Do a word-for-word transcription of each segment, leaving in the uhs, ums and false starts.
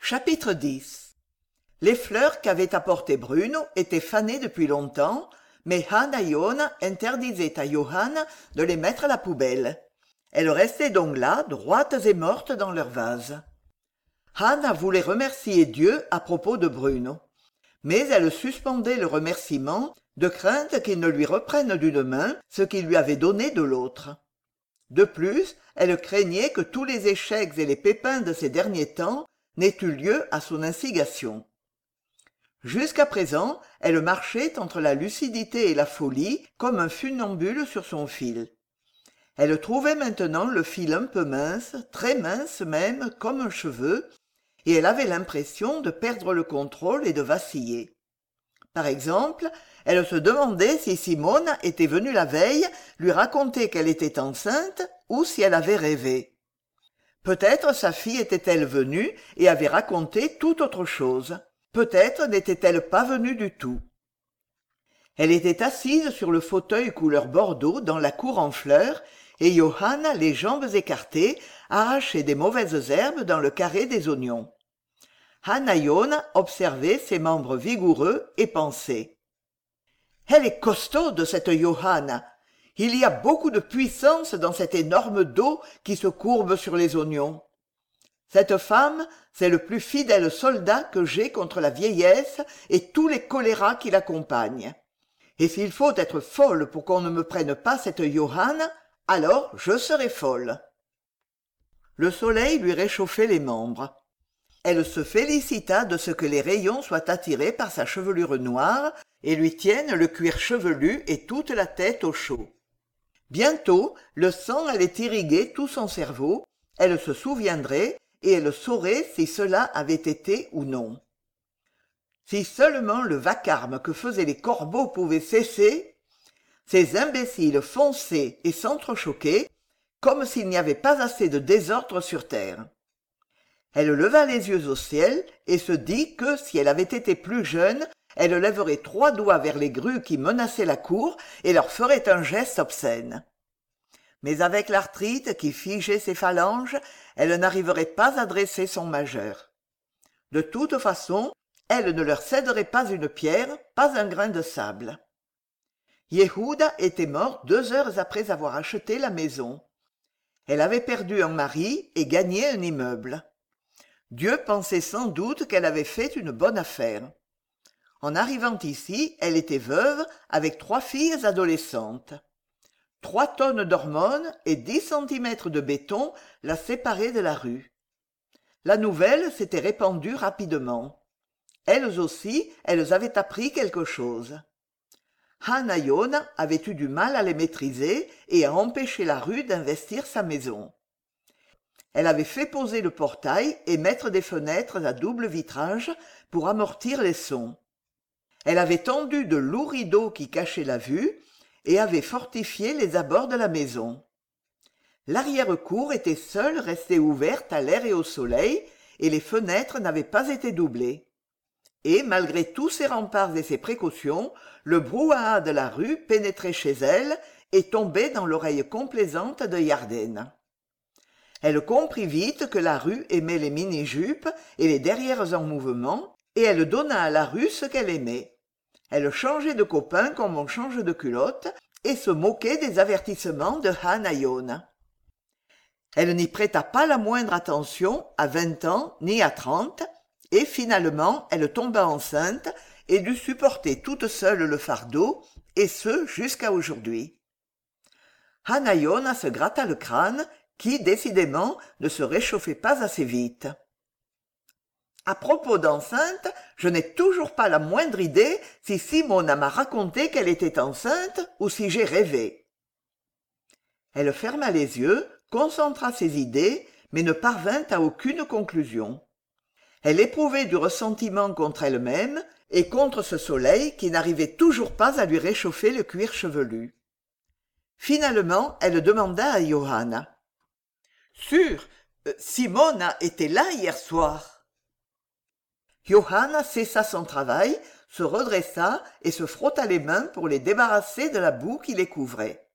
Chapitre dix. Les fleurs qu'avait apportées Bruno étaient fanées depuis longtemps, mais Hanna-Iona interdisait à Johann de les mettre à la poubelle. Elles restaient donc là, droites et mortes dans leur vase. Hanna voulait remercier Dieu à propos de Bruno, mais elle suspendait le remerciement de crainte qu'il ne lui reprenne d'une main ce qu'il lui avait donné de l'autre. De plus, elle craignait que tous les échecs et les pépins de ces derniers temps n'aient eu lieu à son instigation. Jusqu'à présent, elle marchait entre la lucidité et la folie comme un funambule sur son fil. Elle trouvait maintenant le fil un peu mince, très mince même, comme un cheveu, et elle avait l'impression de perdre le contrôle et de vaciller. Par exemple, elle se demandait si Simone était venue la veille lui raconter qu'elle était enceinte ou si elle avait rêvé. Peut-être sa fille était-elle venue et avait raconté tout autre chose. Peut-être n'était-elle pas venue du tout. Elle était assise sur le fauteuil couleur bordeaux dans la cour en fleurs, et Johann, les jambes écartées, arrachait des mauvaises herbes dans le carré des oignons. Hanna-Iona observait ses membres vigoureux et pensait: « Elle est costaude, cette Johanna. Il y a beaucoup de puissance dans cet énorme dos qui se courbe sur les oignons. Cette femme, c'est le plus fidèle soldat que j'ai contre la vieillesse et tous les choléras qui l'accompagnent. Et s'il faut être folle pour qu'on ne me prenne pas cette Johanna, alors je serai folle. » Le soleil lui réchauffait les membres. Elle se félicita de ce que les rayons soient attirés par sa chevelure noire et lui tiennent le cuir chevelu et toute la tête au chaud. Bientôt, le sang allait irriguer tout son cerveau, elle se souviendrait et elle saurait si cela avait été ou non. Si seulement le vacarme que faisaient les corbeaux pouvait cesser, ces imbéciles fonçaient et s'entrechoquaient comme s'il n'y avait pas assez de désordre sur terre. Elle leva les yeux au ciel et se dit que, si elle avait été plus jeune, elle lèverait trois doigts vers les grues qui menaçaient la cour et leur ferait un geste obscène. Mais avec l'arthrite qui figeait ses phalanges, elle n'arriverait pas à dresser son majeur. De toute façon, elle ne leur céderait pas une pierre, pas un grain de sable. Yehuda était mort deux heures après avoir acheté la maison. Elle avait perdu un mari et gagné un immeuble. Dieu pensait sans doute qu'elle avait fait une bonne affaire. En arrivant ici, elle était veuve avec trois filles adolescentes. Trois tonnes d'hormones et dix centimètres de béton la séparaient de la rue. La nouvelle s'était répandue rapidement. Elles aussi, elles avaient appris quelque chose. Hanna-Iona avait eu du mal à les maîtriser et à empêcher la rue d'investir sa maison. Elle avait fait poser le portail et mettre des fenêtres à double vitrage pour amortir les sons. Elle avait tendu de lourds rideaux qui cachaient la vue et avait fortifié les abords de la maison. L'arrière-cour était seule restée ouverte à l'air et au soleil, et les fenêtres n'avaient pas été doublées. Et, malgré tous ces remparts et ces précautions, le brouhaha de la rue pénétrait chez elle et tombait dans l'oreille complaisante de Yarden. Elle comprit vite que la rue aimait les mini-jupes et les derrières en mouvement, et elle donna à la rue ce qu'elle aimait. Elle changeait de copain comme on change de culotte, et se moquait des avertissements de Hanna-Iona. Elle n'y prêta pas la moindre attention à vingt ans ni à trente, et finalement elle tomba enceinte et dut supporter toute seule le fardeau, et ce jusqu'à aujourd'hui. Hanna-Iona se gratta le crâne, qui, décidément, ne se réchauffait pas assez vite. « À propos d'enceinte, je n'ai toujours pas la moindre idée si Simone m'a raconté qu'elle était enceinte ou si j'ai rêvé. » Elle ferma les yeux, concentra ses idées, mais ne parvint à aucune conclusion. Elle éprouvait du ressentiment contre elle-même et contre ce soleil qui n'arrivait toujours pas à lui réchauffer le cuir chevelu. Finalement, elle demanda à Johanna: « Sûr, euh, Simone était là hier soir. » Johanna cessa son travail, se redressa et se frotta les mains pour les débarrasser de la boue qui les couvrait.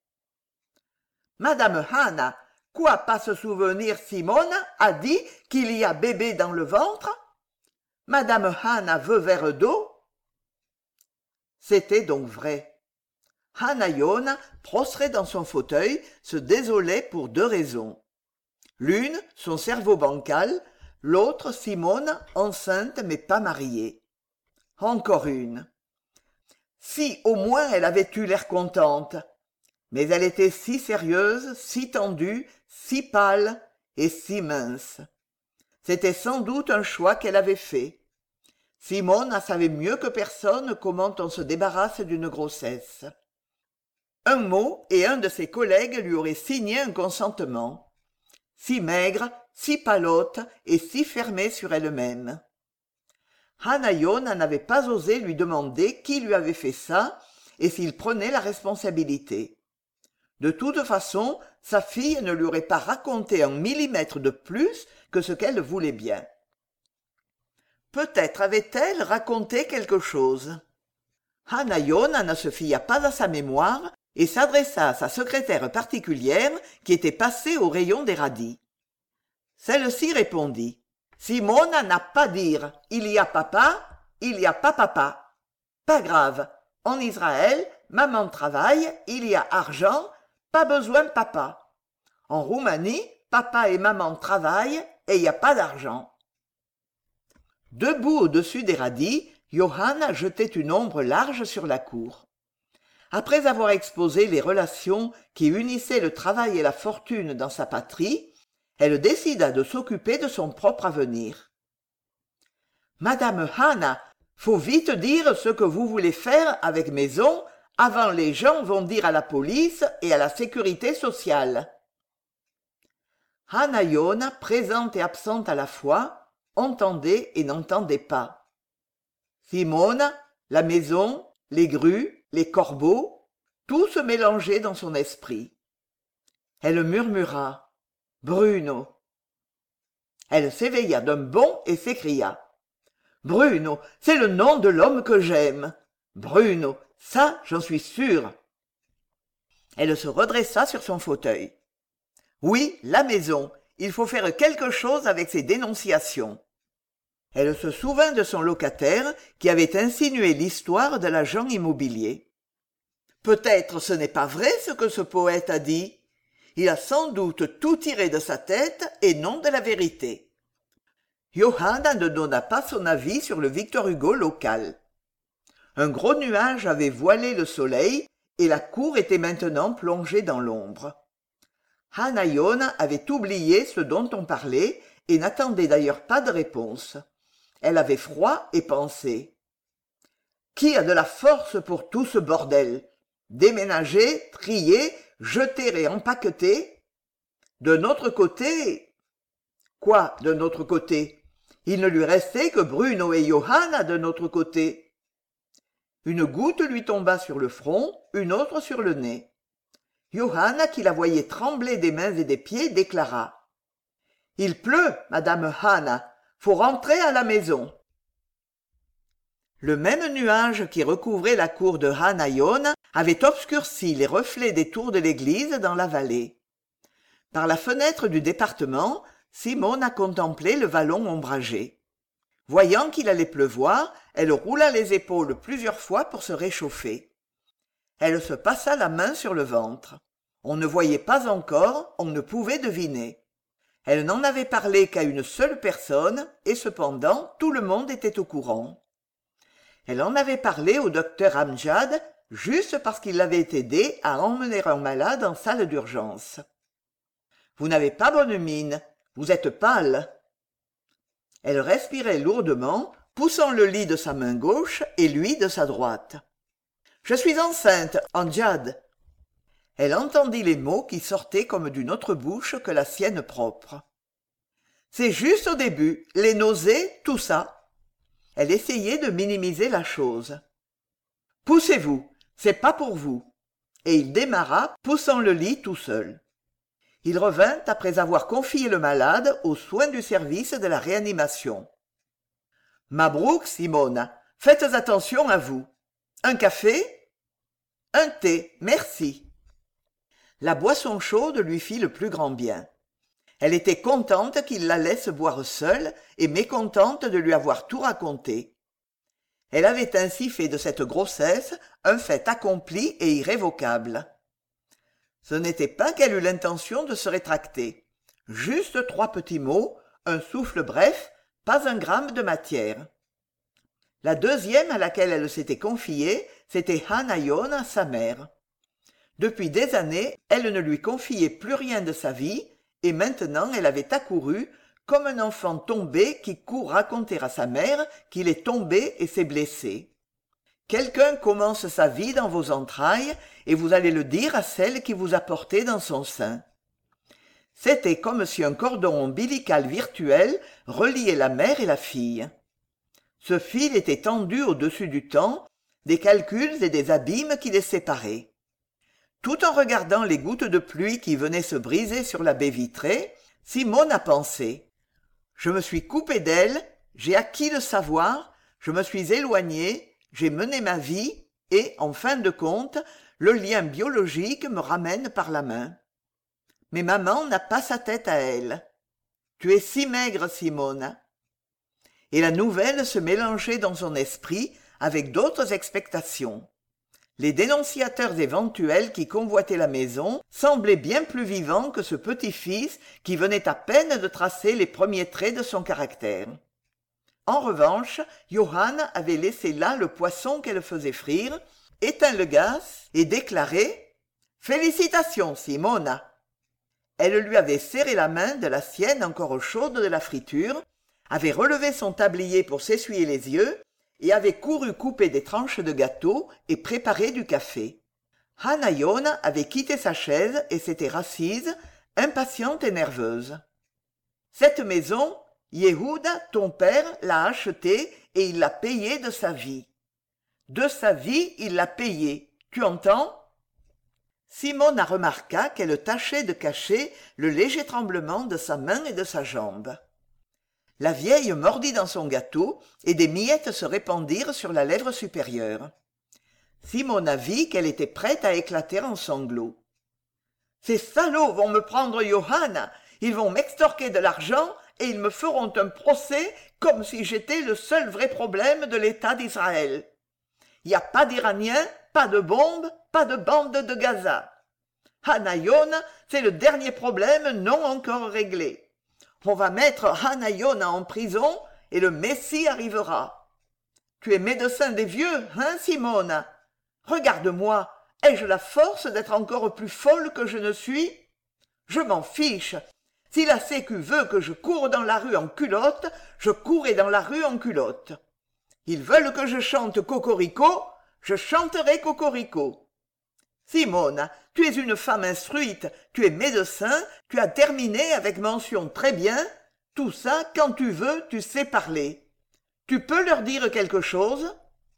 « Madame Hanna, quoi pas se souvenir Simone a dit qu'il y a bébé dans le ventre ? » Madame Han a veut verre d'eau ?» C'était donc vrai. Hanayona, prostrée dans son fauteuil, se désolait pour deux raisons. L'une, son cerveau bancal, l'autre, Simone, enceinte mais pas mariée. Encore une. Si au moins elle avait eu l'air contente. Mais elle était si sérieuse, si tendue, si pâle et si mince. C'était sans doute un choix qu'elle avait fait. Simone savait mieux que personne comment on se débarrasse d'une grossesse. Un mot et un de ses collègues lui aurait signé un consentement. Si maigre, si pâlotte et si fermée sur elle-même. Hanayona n'avait pas osé lui demander qui lui avait fait ça et s'il prenait la responsabilité. De toute façon, sa fille ne lui aurait pas raconté un millimètre de plus que ce qu'elle voulait bien. Peut-être avait-elle raconté quelque chose. Hanayona ne se fia pas à sa mémoire et s'adressa à sa secrétaire particulière qui était passée au rayon des radis. Celle-ci répondit. Simone n'a pas dire. Il y a papa, il y a pas papa. Pas grave. En Israël, maman travaille, il y a argent, pas besoin de papa. En Roumanie, papa et maman travaillent et il n'y a pas d'argent. Debout au-dessus des radis, Johanna jetait une ombre large sur la cour. Après avoir exposé les relations qui unissaient le travail et la fortune dans sa patrie, elle décida de s'occuper de son propre avenir. « Madame Hannah, faut vite dire ce que vous voulez faire avec Maison, avant les gens vont dire à la police et à la sécurité sociale. » Hanayona, présente et absente à la fois, entendait et n'entendait pas. Simone, la maison, les grues, les corbeaux, tout se mélangeait dans son esprit. Elle murmura « Bruno !» Elle s'éveilla d'un bond et s'écria « Bruno, c'est le nom de l'homme que j'aime. Bruno, ça, j'en suis sûre. » Elle se redressa sur son fauteuil. « Oui, la maison, il faut faire quelque chose avec ces dénonciations. » Elle se souvint de son locataire qui avait insinué l'histoire de l'agent immobilier. Peut-être ce n'est pas vrai ce que ce poète a dit. Il a sans doute tout tiré de sa tête et non de la vérité. Johanna ne donna pas son avis sur le Victor Hugo local. Un gros nuage avait voilé le soleil et la cour était maintenant plongée dans l'ombre. Hanayona avait oublié ce dont on parlait et n'attendait d'ailleurs pas de réponse. Elle avait froid et pensait. Qui a de la force pour tout ce bordel? Déménager, trier, jeter et empaqueter? De notre côté... Quoi, de notre côté? Il ne lui restait que Bruno et Johanna de notre côté. Une goutte lui tomba sur le front, une autre sur le nez. Johanna, qui la voyait trembler des mains et des pieds, déclara. « Il pleut, madame Hannah. Faut rentrer à la maison. » Le même nuage qui recouvrait la cour de Hanayona avait obscurci les reflets des tours de l'église dans la vallée. Par la fenêtre du département, Simone a contemplé le vallon ombragé. Voyant qu'il allait pleuvoir, elle roula les épaules plusieurs fois pour se réchauffer. Elle se passa la main sur le ventre. On ne voyait pas encore, on ne pouvait deviner. Elle n'en avait parlé qu'à une seule personne, et cependant tout le monde était au courant. Elle en avait parlé au docteur Amjad, juste parce qu'il l'avait aidé à emmener un malade en salle d'urgence. « Vous n'avez pas bonne mine, vous êtes pâle. » Elle respirait lourdement, poussant le lit de sa main gauche et lui de sa droite. « Je suis enceinte, Amjad. » Elle entendit les mots qui sortaient comme d'une autre bouche que la sienne propre. « C'est juste au début, les nausées, tout ça. » Elle essayait de minimiser la chose. « Poussez-vous, c'est pas pour vous. » Et il démarra, poussant le lit tout seul. Il revint après avoir confié le malade aux soins du service de la réanimation. « Mabrouk, Simone, faites attention à vous. Un café ? Un thé, merci. » La boisson chaude lui fit le plus grand bien. Elle était contente qu'il la laisse boire seule et mécontente de lui avoir tout raconté. Elle avait ainsi fait de cette grossesse un fait accompli et irrévocable. Ce n'était pas qu'elle eût l'intention de se rétracter. Juste trois petits mots, un souffle bref, pas un gramme de matière. La deuxième à laquelle elle s'était confiée, c'était Hanayona, sa mère. Depuis des années, elle ne lui confiait plus rien de sa vie, et maintenant elle avait accouru, comme un enfant tombé qui court raconter à sa mère qu'il est tombé et s'est blessé. Quelqu'un commence sa vie dans vos entrailles, et vous allez le dire à celle qui vous a porté dans son sein. C'était comme si un cordon ombilical virtuel reliait la mère et la fille. Ce fil était tendu au-dessus du temps, des calculs et des abîmes qui les séparaient. Tout en regardant les gouttes de pluie qui venaient se briser sur la baie vitrée, Simone a pensé. Je me suis coupé d'elle, j'ai acquis le savoir, je me suis éloigné, j'ai mené ma vie, et, en fin de compte, le lien biologique me ramène par la main. Mais maman n'a pas sa tête à elle. Tu es si maigre, Simone. Et la nouvelle se mélangeait dans son esprit avec d'autres expectations. Les dénonciateurs éventuels qui convoitaient la maison semblaient bien plus vivants que ce petit-fils qui venait à peine de tracer les premiers traits de son caractère. En revanche, Johann avait laissé là le poisson qu'elle faisait frire, éteint le gaz et déclaré « Félicitations, Simona !» Elle lui avait serré la main de la sienne encore chaude de la friture, avait relevé son tablier pour s'essuyer les yeux et avait couru couper des tranches de gâteau et préparer du café. Hanayona avait quitté sa chaise et s'était rassise, impatiente et nerveuse. Cette maison, Yehuda, ton père, l'a achetée et il l'a payée de sa vie. De sa vie, il l'a payée. Tu entends ? Simone remarqua qu'elle tâchait de cacher le léger tremblement de sa main et de sa jambe. La vieille mordit dans son gâteau et des miettes se répandirent sur la lèvre supérieure. Simone vit qu'elle était prête à éclater en sanglots. « Ces salauds vont me prendre Johann, ils vont m'extorquer de l'argent et ils me feront un procès comme si j'étais le seul vrai problème de l'État d'Israël. Il n'y a pas d'Iraniens, pas de bombes, pas de bande de Gaza. Hanayona, c'est le dernier problème non encore réglé. On va mettre Hanayona en prison et le Messie arrivera. Tu es médecin des vieux, hein, Simone? Regarde-moi, ai-je la force d'être encore plus folle que je ne suis? Je m'en fiche. Si la Sécu veut que je coure dans la rue en culotte, je courrai dans la rue en culotte. Ils veulent que je chante Cocorico, je chanterai Cocorico. Simone, tu es une femme instruite, tu es médecin, tu as terminé avec mention très bien. Tout ça, quand tu veux, tu sais parler. Tu peux leur dire quelque chose?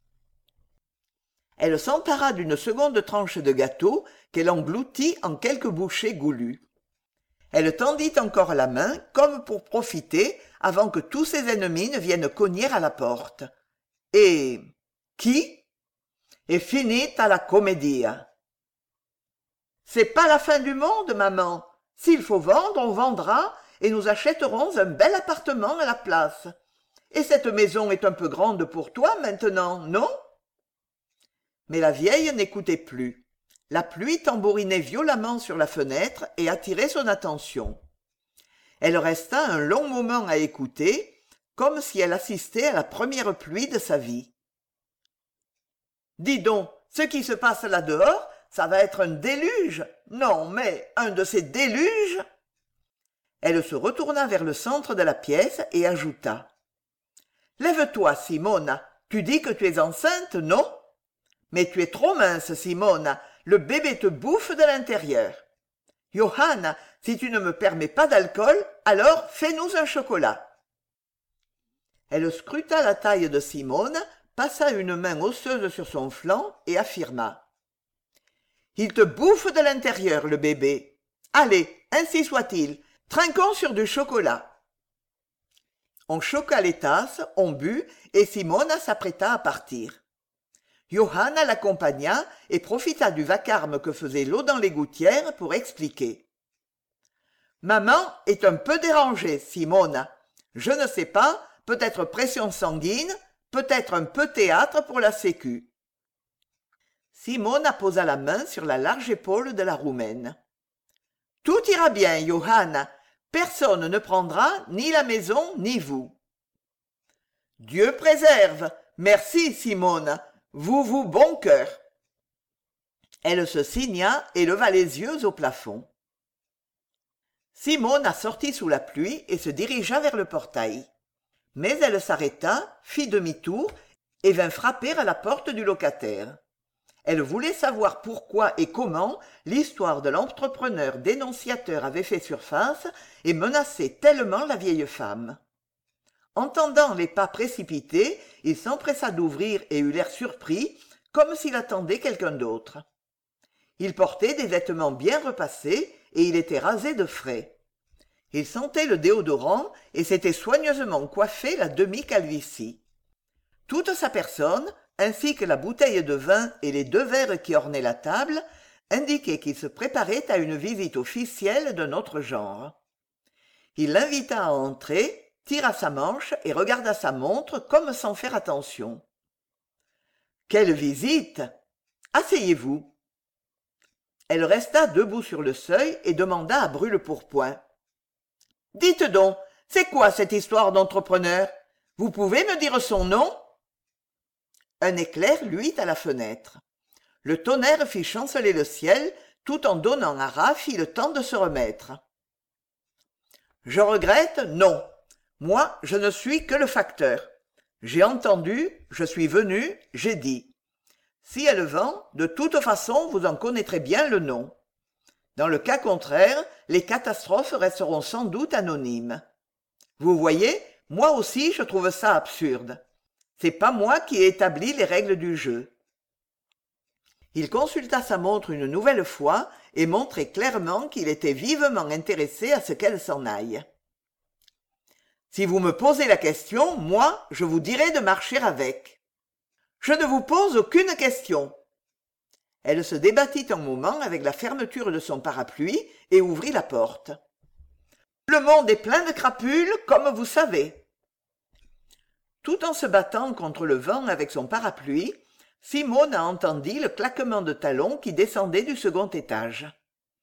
Elle s'empara d'une seconde tranche de gâteau qu'elle engloutit en quelques bouchées goulues. Elle tendit encore la main, comme pour profiter, avant que tous ses ennemis ne viennent cogner à la porte. Et qui? Et finita la commedia. C'est pas la fin du monde, maman. S'il faut vendre, on vendra, et nous achèterons un bel appartement à la place. Et cette maison est un peu grande pour toi maintenant, non? Mais la vieille n'écoutait plus. La pluie tambourinait violemment sur la fenêtre et attirait son attention. Elle resta un long moment à écouter, comme si elle assistait à la première pluie de sa vie. « Dis donc, ce qui se passe là-dehors, ça va être un déluge. Non, mais un de ces déluges !» Elle se retourna vers le centre de la pièce et ajouta. « Lève-toi, Simone, tu dis que tu es enceinte, non? Mais tu es trop mince, Simone, le bébé te bouffe de l'intérieur. Johann, si tu ne me permets pas d'alcool, alors fais-nous un chocolat. » Elle scruta la taille de Simone, passa une main osseuse sur son flanc et affirma. « Il te bouffe de l'intérieur, le bébé. Allez, ainsi soit-il, trinquons sur du chocolat. » On choqua les tasses, on but, et Simone s'apprêta à partir. Johann l'accompagna et profita du vacarme que faisait l'eau dans les gouttières pour expliquer. Maman est un peu dérangée, Simone. Je ne sais pas, peut-être pression sanguine, peut-être un peu théâtre pour la sécu. Simone posa la main sur la large épaule de la roumaine. Tout ira bien, Johann. Personne ne prendra ni la maison ni vous. Dieu préserve. Merci, Simone. Vous vous bon cœur. Elle se signa et leva les yeux au plafond. Simone sortit sous la pluie et se dirigea vers le portail. Mais elle s'arrêta, fit demi-tour et vint frapper à la porte du locataire. Elle voulait savoir pourquoi et comment l'histoire de l'entrepreneur dénonciateur avait fait surface et menaçait tellement la vieille femme. Entendant les pas précipités, il s'empressa d'ouvrir et eut l'air surpris, comme s'il attendait quelqu'un d'autre. Il portait des vêtements bien repassés et il était rasé de frais. Il sentait le déodorant et s'était soigneusement coiffé la demi-calvitie. Toute sa personne, ainsi que la bouteille de vin et les deux verres qui ornaient la table, indiquaient qu'il se préparait à une visite officielle d'un autre genre. Il l'invita à entrer, tira sa manche et regarda sa montre comme sans faire attention. « Quelle visite ! Asseyez-vous !» Elle resta debout sur le seuil et demanda à brûle-pourpoint. « Dites donc, c'est quoi cette histoire d'entrepreneur? Vous pouvez me dire son nom ?» Un éclair luit à la fenêtre. Le tonnerre fit chanceler le ciel, tout en donnant à Raffy le temps de se remettre. « Je regrette, non. Moi, je ne suis que le facteur. J'ai entendu, je suis venu, j'ai dit. Si elle vend, de toute façon, vous en connaîtrez bien le nom. Dans le cas contraire, les catastrophes resteront sans doute anonymes. Vous voyez, moi aussi je trouve ça absurde. C'est pas moi qui ai établi les règles du jeu. » Il consulta sa montre une nouvelle fois et montrait clairement qu'il était vivement intéressé à ce qu'elle s'en aille. « Si vous me posez la question, moi, je vous dirai de marcher avec. »« Je ne vous pose aucune question. » Elle se débattit un moment avec la fermeture de son parapluie et ouvrit la porte. « Le monde est plein de crapules, comme vous savez. » Tout en se battant contre le vent avec son parapluie, Simone entendit le claquement de talons qui descendaient du second étage.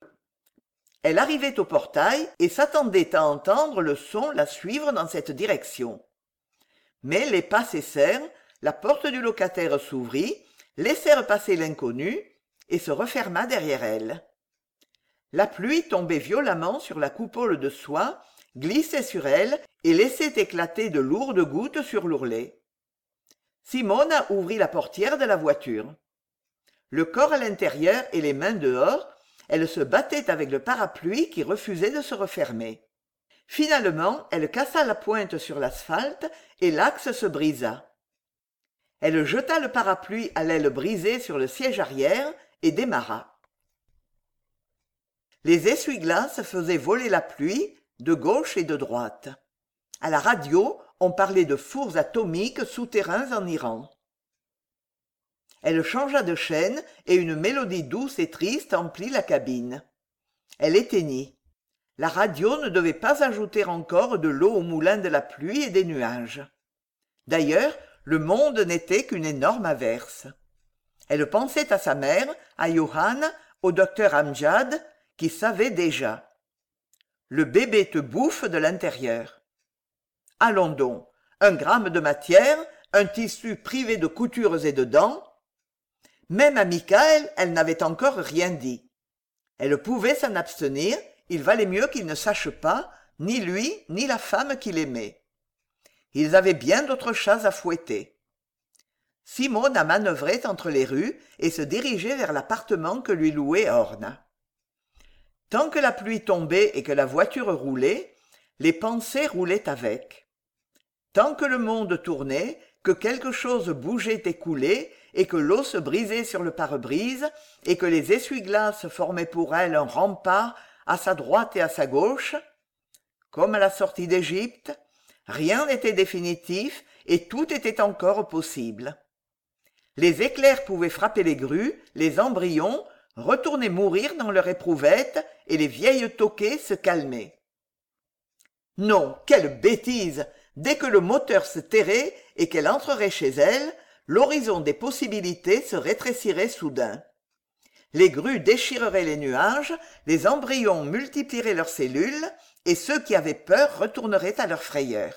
Elle arrivait au portail et s'attendait à entendre le son la suivre dans cette direction. Mais les pas cessèrent, la porte du locataire s'ouvrit, laissèrent passer l'inconnu et se referma derrière elle. La pluie tombait violemment sur la coupole de soie, glissait sur elle et laissait éclater de lourdes gouttes sur l'ourlet. Simone ouvrit la portière de la voiture. Le corps à l'intérieur et les mains dehors, elle se battait avec le parapluie qui refusait de se refermer. Finalement, elle cassa la pointe sur l'asphalte et l'axe se brisa. Elle jeta le parapluie à l'aile brisée sur le siège arrière et démarra. Les essuie-glaces faisaient voler la pluie de gauche et de droite. À la radio, on parlait de fours atomiques souterrains en Iran. Elle changea de chaîne et une mélodie douce et triste emplit la cabine. Elle éteignit. La radio ne devait pas ajouter encore de l'eau au moulin de la pluie et des nuages. D'ailleurs, le monde n'était qu'une énorme averse. Elle pensait à sa mère, à Johann, au docteur Amjad, qui savait déjà. Le bébé te bouffe de l'intérieur. Allons donc, un gramme de matière, un tissu privé de coutures et de dents. Même à Michael, elle n'avait encore rien dit. Elle pouvait s'en abstenir, il valait mieux qu'il ne sache pas, ni lui, ni la femme qu'il aimait. Ils avaient bien d'autres chats à fouetter. Simone manœuvrait entre les rues et se dirigeait vers l'appartement que lui louait Orne. Tant que la pluie tombait et que la voiture roulait, les pensées roulaient avec. Tant que le monde tournait, que quelque chose bougeait et coulait, et que l'eau se brisait sur le pare-brise, et que les essuie-glaces formaient pour elle un rempart à sa droite et à sa gauche, comme à la sortie d'Égypte, rien n'était définitif et tout était encore possible. Les éclairs pouvaient frapper les grues, les embryons, retournaient mourir dans leur éprouvette et les vieilles toquées se calmaient. Non, quelle bêtise! Dès que le moteur se tairait et qu'elle entrerait chez elle, l'horizon des possibilités se rétrécirait soudain. Les grues déchireraient les nuages, les embryons multiplieraient leurs cellules, et ceux qui avaient peur retourneraient à leur frayeur.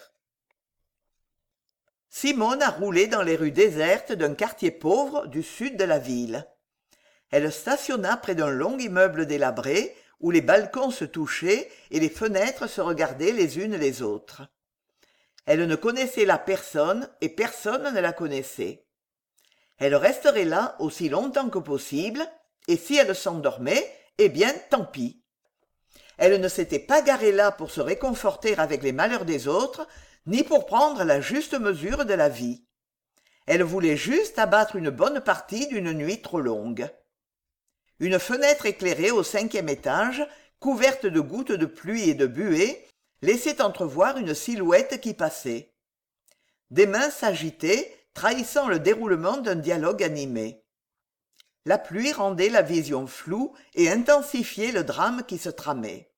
Simone a roulé dans les rues désertes d'un quartier pauvre du sud de la ville. Elle stationna près d'un long immeuble délabré, où les balcons se touchaient et les fenêtres se regardaient les unes les autres. Elle ne connaissait là personne et personne ne la connaissait. Elle resterait là aussi longtemps que possible, et si elle s'endormait, eh bien tant pis. Elle ne s'était pas garée là pour se réconforter avec les malheurs des autres, ni pour prendre la juste mesure de la vie. Elle voulait juste abattre une bonne partie d'une nuit trop longue. Une fenêtre éclairée au cinquième étage, couverte de gouttes de pluie et de buée, laissait entrevoir une silhouette qui passait. Des mains s'agitaient, trahissant le déroulement d'un dialogue animé. La pluie rendait la vision floue et intensifiait le drame qui se tramait.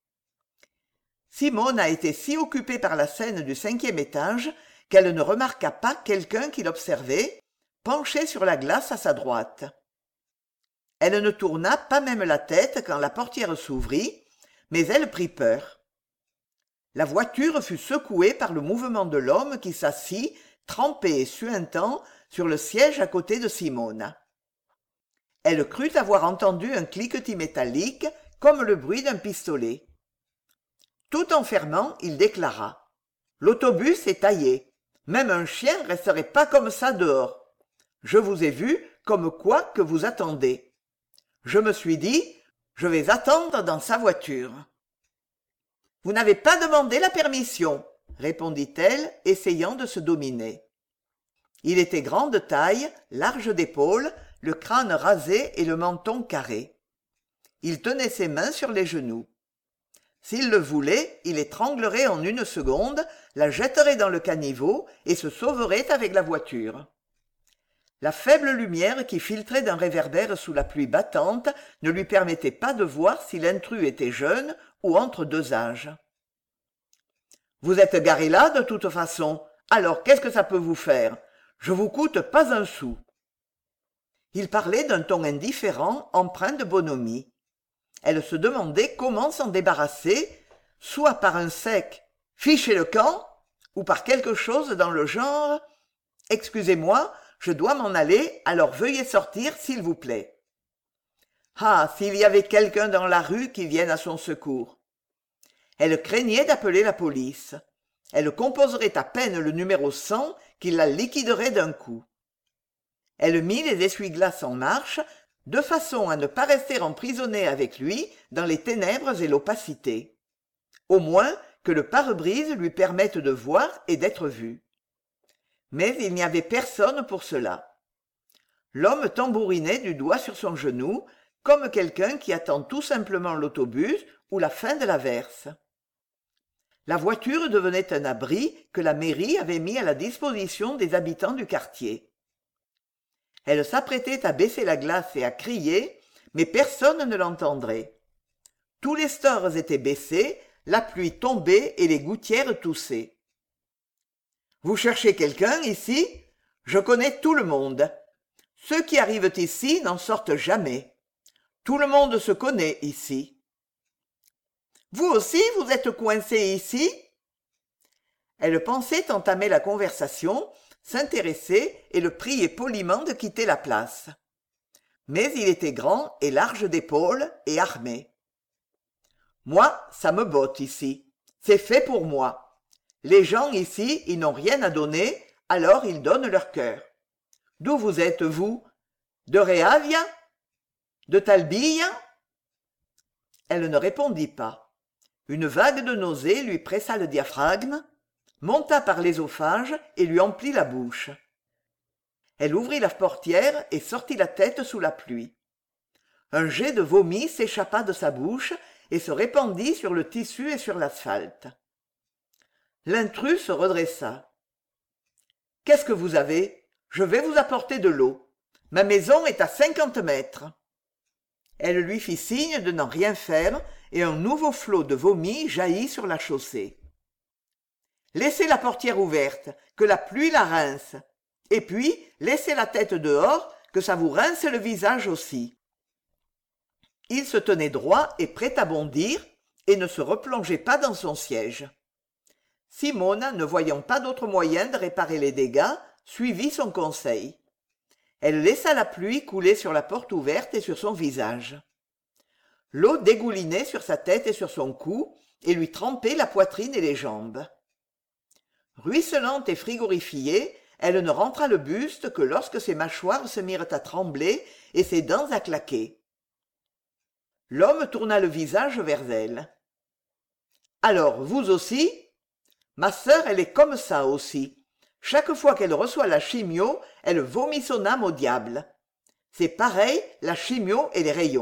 Simone a été si occupée par la scène du cinquième étage qu'elle ne remarqua pas quelqu'un qui l'observait, penché sur la glace à sa droite. Elle ne tourna pas même la tête quand la portière s'ouvrit, mais elle prit peur. La voiture fut secouée par le mouvement de l'homme qui s'assit, trempé et suintant, sur le siège à côté de Simone. Elle crut avoir entendu un cliquetis métallique, comme le bruit d'un pistolet. Tout en fermant, il déclara: « L'autobus est taillé. Même un chien resterait pas comme ça dehors. Je vous ai vu comme quoi que vous attendez. Je me suis dit, je vais attendre dans sa voiture. » « Vous n'avez pas demandé la permission, » répondit-elle, essayant de se dominer. Il était grand de taille, large d'épaules, le crâne rasé et le menton carré. Il tenait ses mains sur les genoux. S'il le voulait, il étranglerait en une seconde, la jetterait dans le caniveau et se sauverait avec la voiture. La faible lumière qui filtrait d'un réverbère sous la pluie battante ne lui permettait pas de voir si l'intrus était jeune ou entre deux âges. « Vous êtes garé là de toute façon, alors qu'est-ce que ça peut vous faire? Je vous coûte pas un sou. » Il parlait d'un ton indifférent, empreint de bonhomie. Elle se demandait comment s'en débarrasser, soit par un sec « fichez le camp » ou par quelque chose dans le genre « excusez-moi, je dois m'en aller, alors veuillez sortir s'il vous plaît. » Ah, s'il y avait quelqu'un dans la rue qui vienne à son secours. Elle craignait d'appeler la police. Elle composerait à peine le numéro cent qui la liquiderait d'un coup. Elle mit les essuie-glaces en marche, de façon à ne pas rester emprisonnée avec lui dans les ténèbres et l'opacité. Au moins que le pare-brise lui permette de voir et d'être vu. Mais il n'y avait personne pour cela. L'homme tambourinait du doigt sur son genou, comme quelqu'un qui attend tout simplement l'autobus ou la fin de l'averse. La voiture devenait un abri que la mairie avait mis à la disposition des habitants du quartier. Elle s'apprêtait à baisser la glace et à crier, mais personne ne l'entendrait. Tous les stores étaient baissés, la pluie tombait et les gouttières toussaient. « Vous cherchez quelqu'un ici? Je connais tout le monde. Ceux qui arrivent ici n'en sortent jamais. Tout le monde se connaît ici. » « Vous aussi, vous êtes coincé ici ?» Elle pensait entamer la conversation, s'intéresser et le prier poliment de quitter la place. Mais il était grand et large d'épaules et armé. « Moi, ça me botte ici. C'est fait pour moi. Les gens ici, ils n'ont rien à donner, alors ils donnent leur cœur. D'où vous êtes, vous? De Reavia? De Talbilla ?» Elle ne répondit pas. Une vague de nausée lui pressa le diaphragme, monta par l'ésophage et lui emplit la bouche. Elle ouvrit la portière et sortit la tête sous la pluie. Un jet de vomi s'échappa de sa bouche et se répandit sur le tissu et sur l'asphalte. L'intrus se redressa. « Qu'est-ce que vous avez? Je vais vous apporter de l'eau. Ma maison est à cinquante mètres. » Elle lui fit signe de n'en rien faire, et un nouveau flot de vomi jaillit sur la chaussée. « Laissez la portière ouverte, que la pluie la rince. Et puis, laissez la tête dehors, que ça vous rince le visage aussi. » Il se tenait droit et prêt à bondir, et ne se replongeait pas dans son siège. Simone, ne voyant pas d'autre moyen de réparer les dégâts, suivit son conseil. Elle laissa la pluie couler sur la porte ouverte et sur son visage. L'eau dégoulinait sur sa tête et sur son cou, et lui trempait la poitrine et les jambes. Ruisselante et frigorifiée, elle ne rentra le buste que lorsque ses mâchoires se mirent à trembler et ses dents à claquer. L'homme tourna le visage vers elle. « Alors, vous aussi ? Ma sœur, elle est comme ça aussi. Chaque fois qu'elle reçoit la chimio, elle vomit son âme au diable. C'est pareil, la chimio et les rayons. »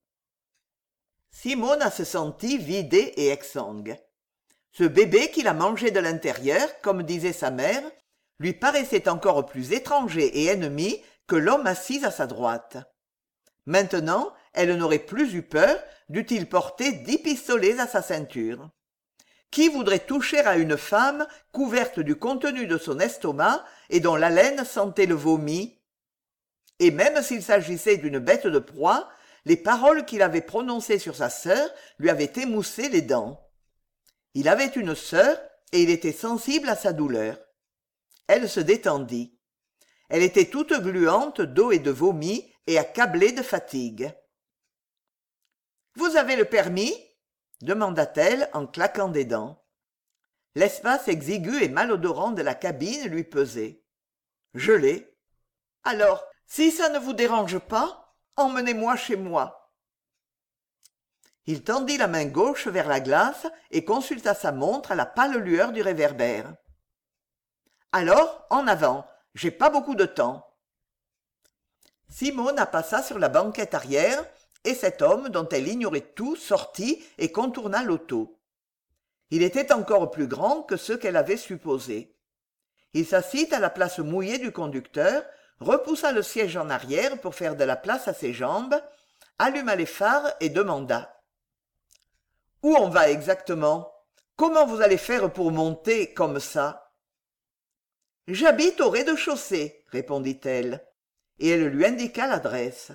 Simone se sentit vidée et exsangue. Ce bébé qui la mangeait de l'intérieur, comme disait sa mère, lui paraissait encore plus étranger et ennemi que l'homme assis à sa droite. Maintenant, elle n'aurait plus eu peur, dût-il porter dix pistolets à sa ceinture. Qui voudrait toucher à une femme couverte du contenu de son estomac et dont l'haleine sentait le vomi? Et même s'il s'agissait d'une bête de proie, les paroles qu'il avait prononcées sur sa sœur lui avaient émoussé les dents. Il avait une sœur et il était sensible à sa douleur. Elle se détendit. Elle était toute gluante d'eau et de vomi et accablée de fatigue. « Vous avez le permis ?» demanda-t-elle en claquant des dents. L'espace exigu et malodorant de la cabine lui pesait. « Je l'ai. »« Alors, si ça ne vous dérange pas, emmenez-moi chez moi. » Il tendit la main gauche vers la glace et consulta sa montre à la pâle lueur du réverbère. « Alors, en avant, j'ai pas beaucoup de temps. » Simone passa sur la banquette arrière, et cet homme dont elle ignorait tout sortit et contourna l'auto. Il était encore plus grand que ce qu'elle avait supposé. Il s'assit à la place mouillée du conducteur, repoussa le siège en arrière pour faire de la place à ses jambes, alluma les phares et demanda : « Où on va exactement ? Comment vous allez faire pour monter comme ça ?»« J'habite au rez-de-chaussée, » répondit-elle, et elle lui indiqua l'adresse.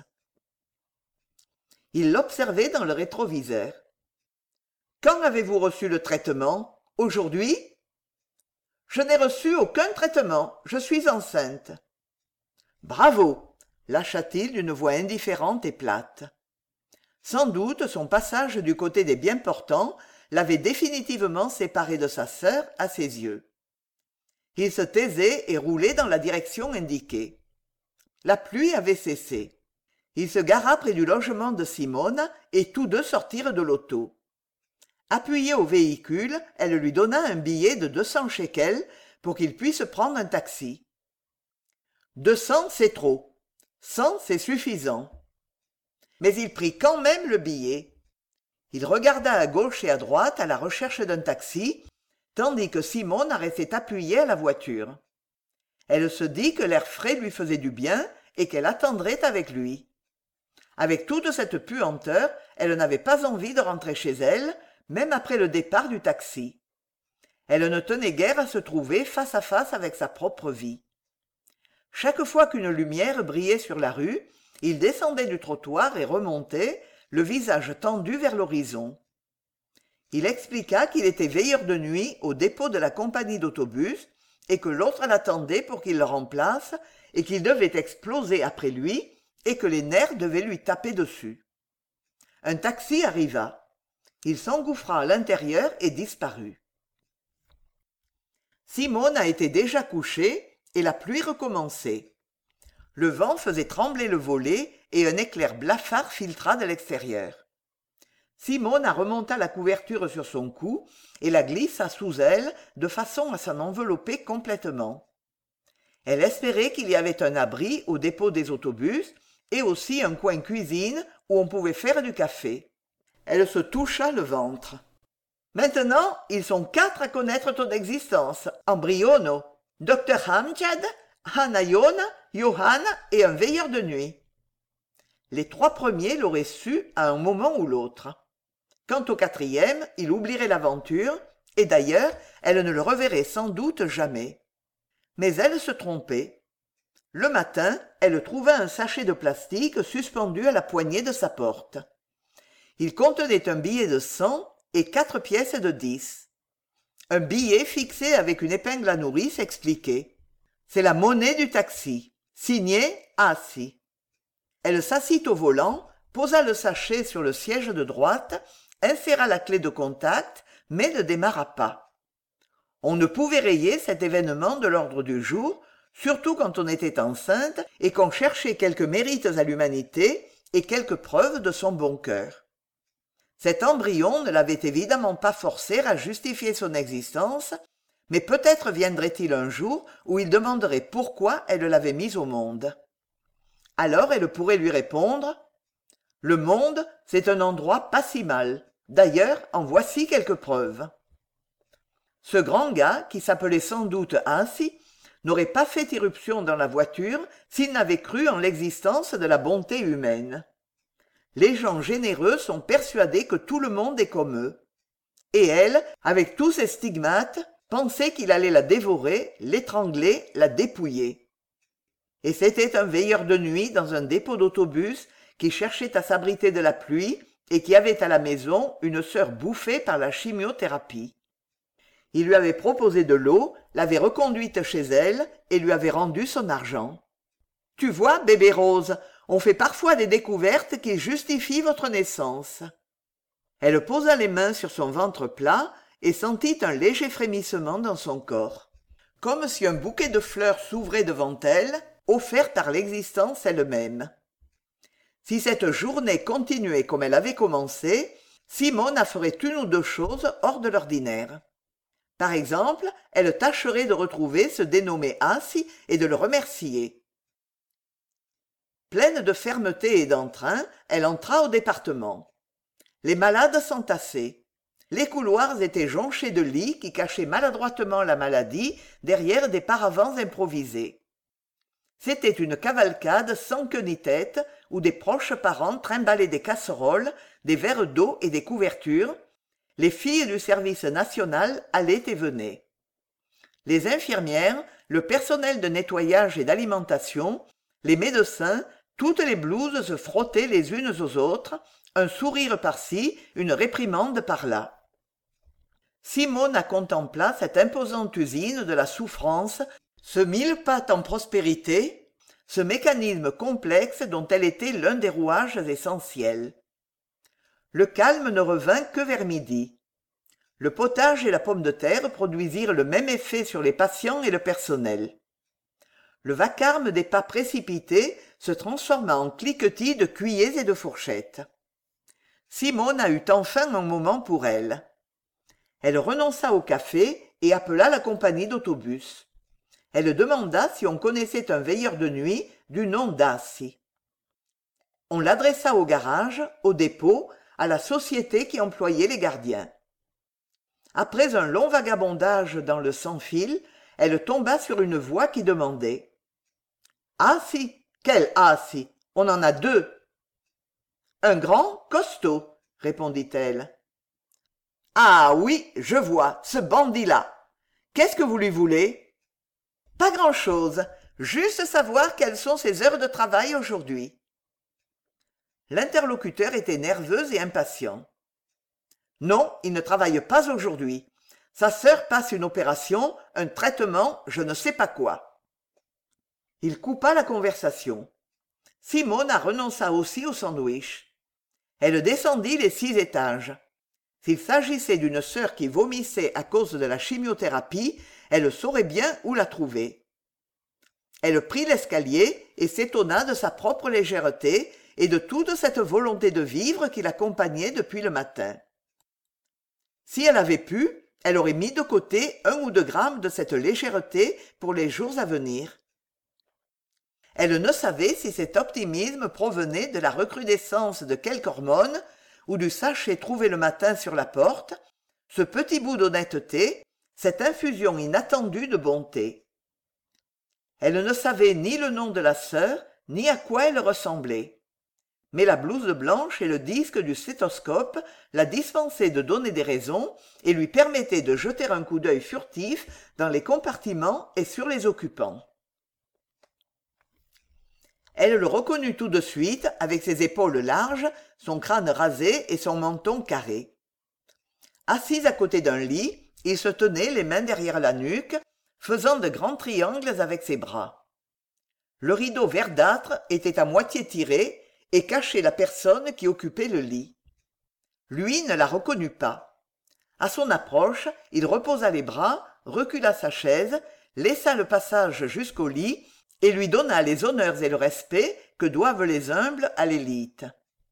Il l'observait dans le rétroviseur. « Quand avez-vous reçu le traitement ? Aujourd'hui ? » ?»« Je n'ai reçu aucun traitement, je suis enceinte. »« Bravo !» lâcha-t-il d'une voix indifférente et plate. Sans doute son passage du côté des bien portants l'avait définitivement séparé de sa sœur à ses yeux. Il se taisait et roulait dans la direction indiquée. La pluie avait cessé. Il se gara près du logement de Simone et tous deux sortirent de l'auto. Appuyée au véhicule, elle lui donna un billet de deux cents shekels pour qu'il puisse prendre un taxi. Deux cents, c'est trop. Cent, c'est suffisant. Mais il prit quand même le billet. Il regarda à gauche et à droite à la recherche d'un taxi, tandis que Simone restait appuyée à la voiture. Elle se dit que l'air frais lui faisait du bien et qu'elle attendrait avec lui. Avec toute cette puanteur, elle n'avait pas envie de rentrer chez elle, même après le départ du taxi. Elle ne tenait guère à se trouver face à face avec sa propre vie. Chaque fois qu'une lumière brillait sur la rue, il descendait du trottoir et remontait, le visage tendu vers l'horizon. Il expliqua qu'il était veilleur de nuit au dépôt de la compagnie d'autobus et que l'autre l'attendait pour qu'il le remplace et qu'il devait exploser après lui et que les nerfs devaient lui taper dessus. Un taxi arriva. Il s'engouffra à l'intérieur et disparut. Simone a été déjà couchée et la pluie recommençait. Le vent faisait trembler le volet et un éclair blafard filtra de l'extérieur. Simone remonta la couverture sur son cou et la glissa sous elle de façon à s'en envelopper complètement. Elle espérait qu'il y avait un abri au dépôt des autobus et aussi un coin cuisine où on pouvait faire du café. Elle se toucha le ventre. « Maintenant, ils sont quatre à connaître ton existence, embryono. Docteur Amjad, Hannah Yona, Johann et un veilleur de nuit. » Les trois premiers l'auraient su à un moment ou l'autre. Quant au quatrième, il oublierait l'aventure, et d'ailleurs, elle ne le reverrait sans doute jamais. Mais elle se trompait. Le matin, elle trouva un sachet de plastique suspendu à la poignée de sa porte. Il contenait un billet de cent et quatre pièces de dix. Un billet fixé avec une épingle à nourrice expliquait. C'est la monnaie du taxi. Signé Asi. Elle s'assit au volant, posa le sachet sur le siège de droite, inséra la clé de contact, mais ne démarra pas. On ne pouvait rayer cet événement de l'ordre du jour, surtout quand on était enceinte et qu'on cherchait quelques mérites à l'humanité et quelques preuves de son bon cœur. Cet embryon ne l'avait évidemment pas forcée à justifier son existence, mais peut-être viendrait-il un jour où il demanderait pourquoi elle l'avait mise au monde. Alors elle pourrait lui répondre « Le monde, c'est un endroit pas si mal. D'ailleurs, en voici quelques preuves. » Ce grand gars, qui s'appelait sans doute Asi, n'aurait pas fait irruption dans la voiture s'il n'avait cru en l'existence de la bonté humaine. Les gens généreux sont persuadés que tout le monde est comme eux. Et elle, avec tous ses stigmates, pensait qu'il allait la dévorer, l'étrangler, la dépouiller. Et c'était un veilleur de nuit dans un dépôt d'autobus qui cherchait à s'abriter de la pluie et qui avait à la maison une sœur bouffée par la chimiothérapie. Il lui avait proposé de l'eau, l'avait reconduite chez elle et lui avait rendu son argent. « Tu vois, bébé Rose, on fait parfois des découvertes qui justifient votre naissance. » Elle posa les mains sur son ventre plat et sentit un léger frémissement dans son corps, comme si un bouquet de fleurs s'ouvrait devant elle, offert par l'existence elle-même. Si cette journée continuait comme elle avait commencé, Simone ferait une ou deux choses hors de l'ordinaire. Par exemple, elle tâcherait de retrouver ce dénommé Asi et de le remercier. Pleine de fermeté et d'entrain, elle entra au département. Les malades s'entassaient. Les couloirs étaient jonchés de lits qui cachaient maladroitement la maladie derrière des paravents improvisés. C'était une cavalcade sans queue ni tête, où des proches parents trimballaient des casseroles, des verres d'eau et des couvertures. Les filles du service national allaient et venaient. Les infirmières, le personnel de nettoyage et d'alimentation, les médecins, toutes les blouses se frottaient les unes aux autres, un sourire par-ci, une réprimande par-là. Simone contempla cette imposante usine de la souffrance, ce mille-pattes en prospérité, ce mécanisme complexe dont elle était l'un des rouages essentiels. Le calme ne revint que vers midi. Le potage et la pomme de terre produisirent le même effet sur les patients et le personnel. Le vacarme des pas précipités se transforma en cliquetis de cuillers et de fourchettes. Simone eut enfin un moment pour elle. Elle renonça au café et appela la compagnie d'autobus. Elle demanda si on connaissait un veilleur de nuit du nom d'Asi. On l'adressa au garage, au dépôt, à la société qui employait les gardiens. Après un long vagabondage dans le sans-fil, elle tomba sur une voix qui demandait « Asi, quel Asi? On en a deux. »« Un grand, costaud, » répondit-elle. « Ah oui, je vois, ce bandit-là. Qu'est-ce que vous lui voulez ?»« Pas grand-chose, juste savoir quelles sont ses heures de travail aujourd'hui. » L'interlocuteur était nerveux et impatient. « Non, il ne travaille pas aujourd'hui. Sa sœur passe une opération, un traitement, je ne sais pas quoi. » Il coupa la conversation. Simone renonça aussi au sandwich. Elle descendit les six étages. S'il s'agissait d'une sœur qui vomissait à cause de la chimiothérapie, elle saurait bien où la trouver. Elle prit l'escalier et s'étonna de sa propre légèreté et de toute cette volonté de vivre qui l'accompagnait depuis le matin. Si elle avait pu, elle aurait mis de côté un ou deux grammes de cette légèreté pour les jours à venir. Elle ne savait si cet optimisme provenait de la recrudescence de quelque hormone ou du sachet trouvé le matin sur la porte, ce petit bout d'honnêteté, cette infusion inattendue de bonté. Elle ne savait ni le nom de la sœur, ni à quoi elle ressemblait. mais la blouse blanche et le disque du stéthoscope la dispensaient de donner des raisons et lui permettaient de jeter un coup d'œil furtif dans les compartiments et sur les occupants. Elle le reconnut tout de suite avec ses épaules larges, son crâne rasé et son menton carré. Assis à côté d'un lit, il se tenait les mains derrière la nuque, faisant de grands triangles avec ses bras. Le rideau verdâtre était à moitié tiré et cachait la personne qui occupait le lit. Lui ne la reconnut pas. À son approche, il reposa les bras, recula sa chaise, laissa le passage jusqu'au lit et lui donna les honneurs et le respect que doivent les humbles à l'élite.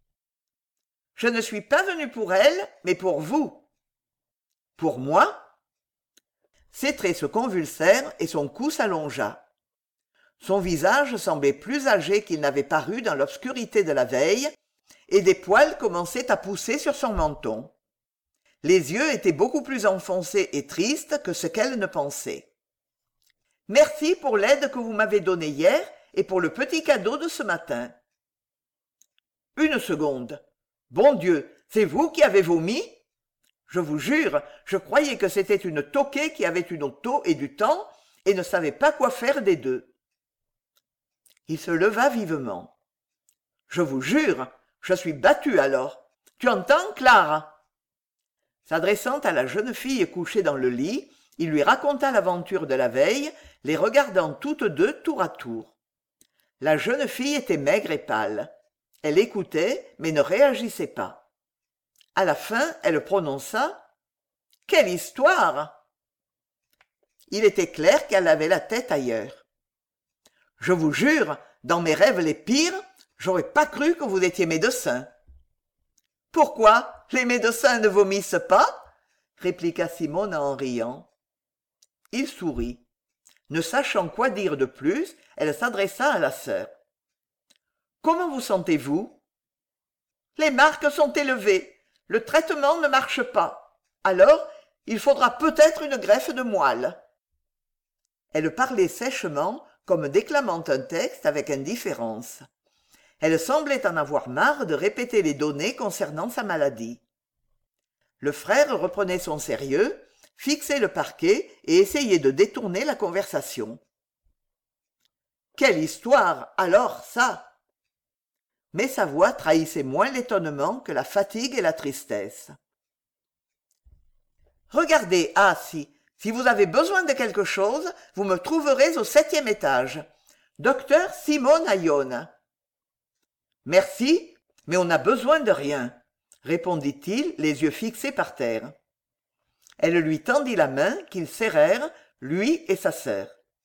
« Je ne suis pas venu pour elle, mais pour vous. »« Pour moi ?» Ses traits se convulsèrent et son cou s'allongea. Son visage semblait plus âgé qu'il n'avait paru dans l'obscurité de la veille, et des poils commençaient à pousser sur son menton. Les yeux étaient beaucoup plus enfoncés et tristes que ce qu'elle ne pensait. « Merci pour l'aide que vous m'avez donnée hier et pour le petit cadeau de ce matin. »« Une seconde. Bon Dieu, c'est vous qui avez vomi ? Je vous jure, je croyais que c'était une toquée qui avait une auto et du temps et ne savait pas quoi faire des deux. » Il se leva vivement. « Je vous jure, je suis battu alors. Tu entends, Clara ?» S'adressant à la jeune fille couchée dans le lit, il lui raconta l'aventure de la veille, les regardant toutes deux tour à tour. La jeune fille était maigre et pâle. Elle écoutait, mais ne réagissait pas. À la fin, elle prononça « Quelle histoire !» Il était clair qu'elle avait la tête ailleurs. « Je vous jure, dans mes rêves les pires, j'aurais pas cru que vous étiez médecin. »« Pourquoi, les médecins ne vomissent pas ?» répliqua Simone en riant. Il sourit. Ne sachant quoi dire de plus, elle s'adressa à la sœur. « Comment vous sentez-vous ?»« Les marques sont élevées. Le traitement ne marche pas. Alors, il faudra peut-être une greffe de moelle. » Elle parlait sèchement, comme déclamant un texte avec indifférence. Elle semblait en avoir marre de répéter les données concernant sa maladie. Le frère reprenait son sérieux, fixait le parquet et essayait de détourner la conversation. « Quelle histoire, alors, ça !» Mais sa voix trahissait moins l'étonnement que la fatigue et la tristesse. « Regardez, ah si, si vous avez besoin de quelque chose, vous me trouverez au septième étage. Docteur Simone Ayon. »« Merci, mais on n'a besoin de rien, » répondit-il, les yeux fixés par terre. Elle lui tendit la main qu'ils serrèrent, lui et sa sœur.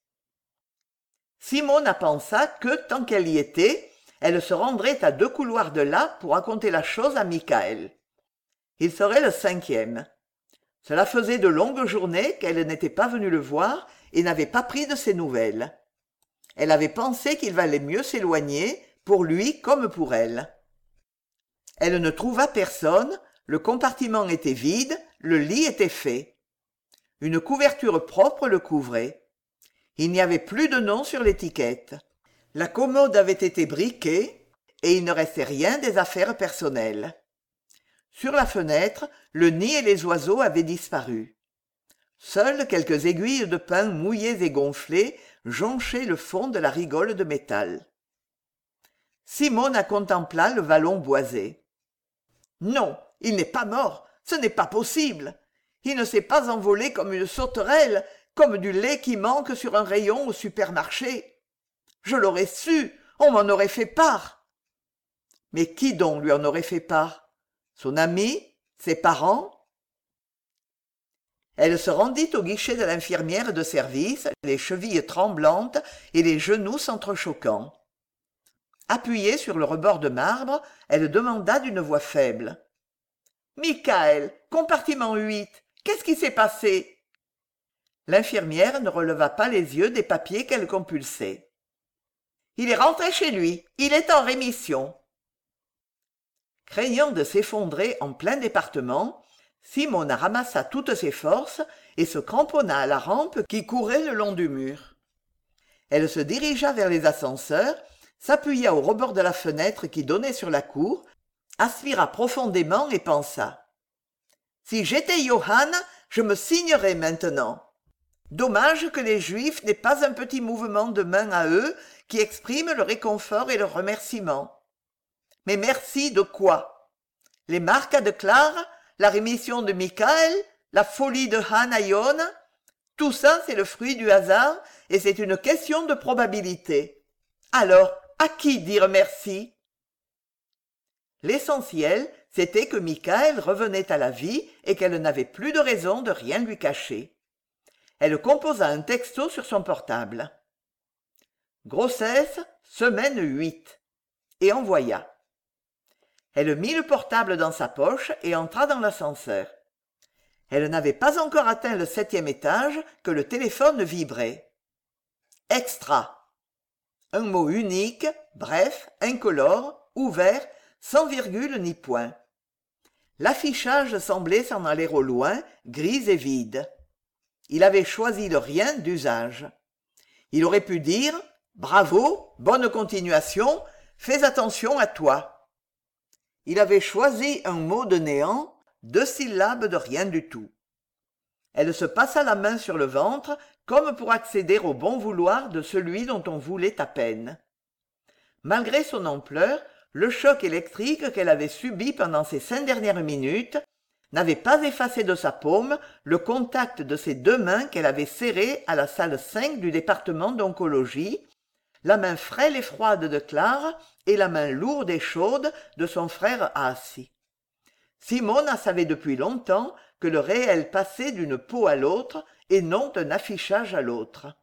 Simone pensa que, tant qu'elle y était, elle se rendrait à deux couloirs de là pour raconter la chose à Michael. Il serait le cinquième. Cela faisait de longues journées qu'elle n'était pas venue le voir et n'avait pas pris de ses nouvelles. Elle avait pensé qu'il valait mieux s'éloigner, pour lui comme pour elle. Elle ne trouva personne, le compartiment était vide, le lit était fait. Une couverture propre le couvrait. Il n'y avait plus de nom sur l'étiquette. La commode avait été briquée et il ne restait rien des affaires personnelles. Sur la fenêtre, le nid et les oiseaux avaient disparu. Seules quelques aiguilles de pin mouillées et gonflées jonchaient le fond de la rigole de métal. Simone contempla le vallon boisé. « Non, il n'est pas mort, ce n'est pas possible. Il ne s'est pas envolé comme une sauterelle, comme du lait qui manque sur un rayon au supermarché. Je l'aurais su, on m'en aurait fait part. » Mais qui donc lui en aurait fait part? Son ami? Ses parents? Elle se rendit au guichet de l'infirmière de service, les chevilles tremblantes et les genoux s'entrechoquant. Appuyée sur le rebord de marbre, elle demanda d'une voix faible. « Michael, compartiment huit, qu'est-ce qui s'est passé ?» L'infirmière ne releva pas les yeux des papiers qu'elle compulsait. « Il est rentré chez lui, il est en rémission. » Craignant de s'effondrer en plein département, Simone ramassa toutes ses forces et se cramponna à la rampe qui courait le long du mur. Elle se dirigea vers les ascenseurs, s'appuya au rebord de la fenêtre qui donnait sur la cour, aspira profondément et pensa. Si j'étais Johann, je me signerais maintenant. Dommage que les Juifs n'aient pas un petit mouvement de main à eux qui exprime le réconfort et le remerciement. Mais merci de quoi? Les marques de Clara, la rémission de Michael, la folie de Hannah Yona, tout ça c'est le fruit du hasard et c'est une question de probabilité. Alors, à qui dire merci? L'essentiel, c'était que Michael revenait à la vie et qu'elle n'avait plus de raison de rien lui cacher. Elle composa un texto sur son portable. Grossesse, semaine huit, et envoya. Elle mit le portable dans sa poche et entra dans l'ascenseur. Elle n'avait pas encore atteint le septième étage que le téléphone vibrait. Extra. Un mot unique, bref, incolore, ouvert, sans virgule ni point. L'affichage semblait s'en aller au loin, gris et vide. Il avait choisi le rien d'usage. Il aurait pu dire « Bravo, bonne continuation, fais attention à toi ». Il avait choisi un mot de néant, deux syllabes de rien du tout. Elle se passa la main sur le ventre comme pour accéder au bon vouloir de celui dont on voulait à peine. Malgré son ampleur, le choc électrique qu'elle avait subi pendant ces cinq dernières minutes n'avait pas effacé de sa paume le contact de ces deux mains qu'elle avait serrées à la salle cinq du département d'oncologie, la main frêle et froide de Clara et la main lourde et chaude de son frère Asi. Simona savait depuis longtemps que le réel passait d'une peau à l'autre et non d'un affichage à l'autre.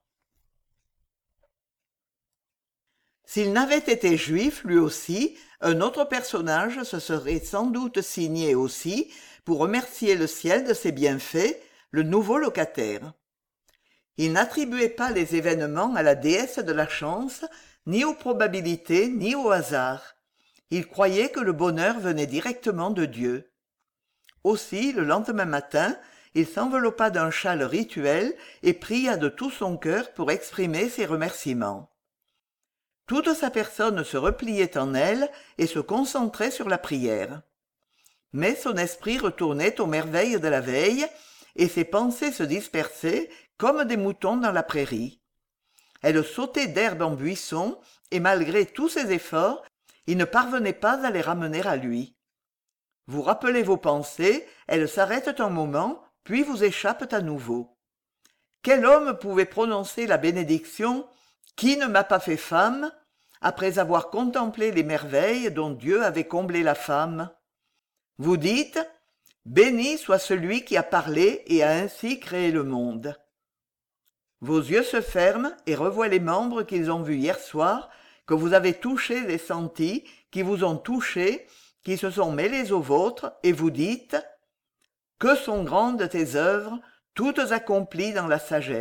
S'il n'avait été juif lui aussi, un autre personnage se serait sans doute signé aussi pour remercier le ciel de ses bienfaits, le nouveau locataire. Il n'attribuait pas les événements à la déesse de la chance, ni aux probabilités, ni au hasard. Il croyait que le bonheur venait directement de Dieu. Aussi, le lendemain matin, il s'enveloppa d'un châle rituel et pria de tout son cœur pour exprimer ses remerciements. Toute sa personne se repliait en elle et se concentrait sur la prière. Mais son esprit retournait aux merveilles de la veille, et ses pensées se dispersaient comme des moutons dans la prairie. Elle sautait d'herbe en buisson, et malgré tous ses efforts, il ne parvenait pas à les ramener à lui. Vous rappelez vos pensées, elles s'arrêtent un moment, puis vous échappent à nouveau. Quel homme pouvait prononcer la bénédiction « Qui ne m'a pas fait femme ?» après avoir contemplé les merveilles dont Dieu avait comblé la femme? Vous dites « Béni soit celui qui a parlé et a ainsi créé le monde ». Vos yeux se ferment et revoient les membres qu'ils ont vus hier soir, que vous avez touchés et sentis, qui vous ont touché, qui se sont mêlés aux vôtres, et vous dites « Que sont grandes tes œuvres, toutes accomplies dans la sagesse ».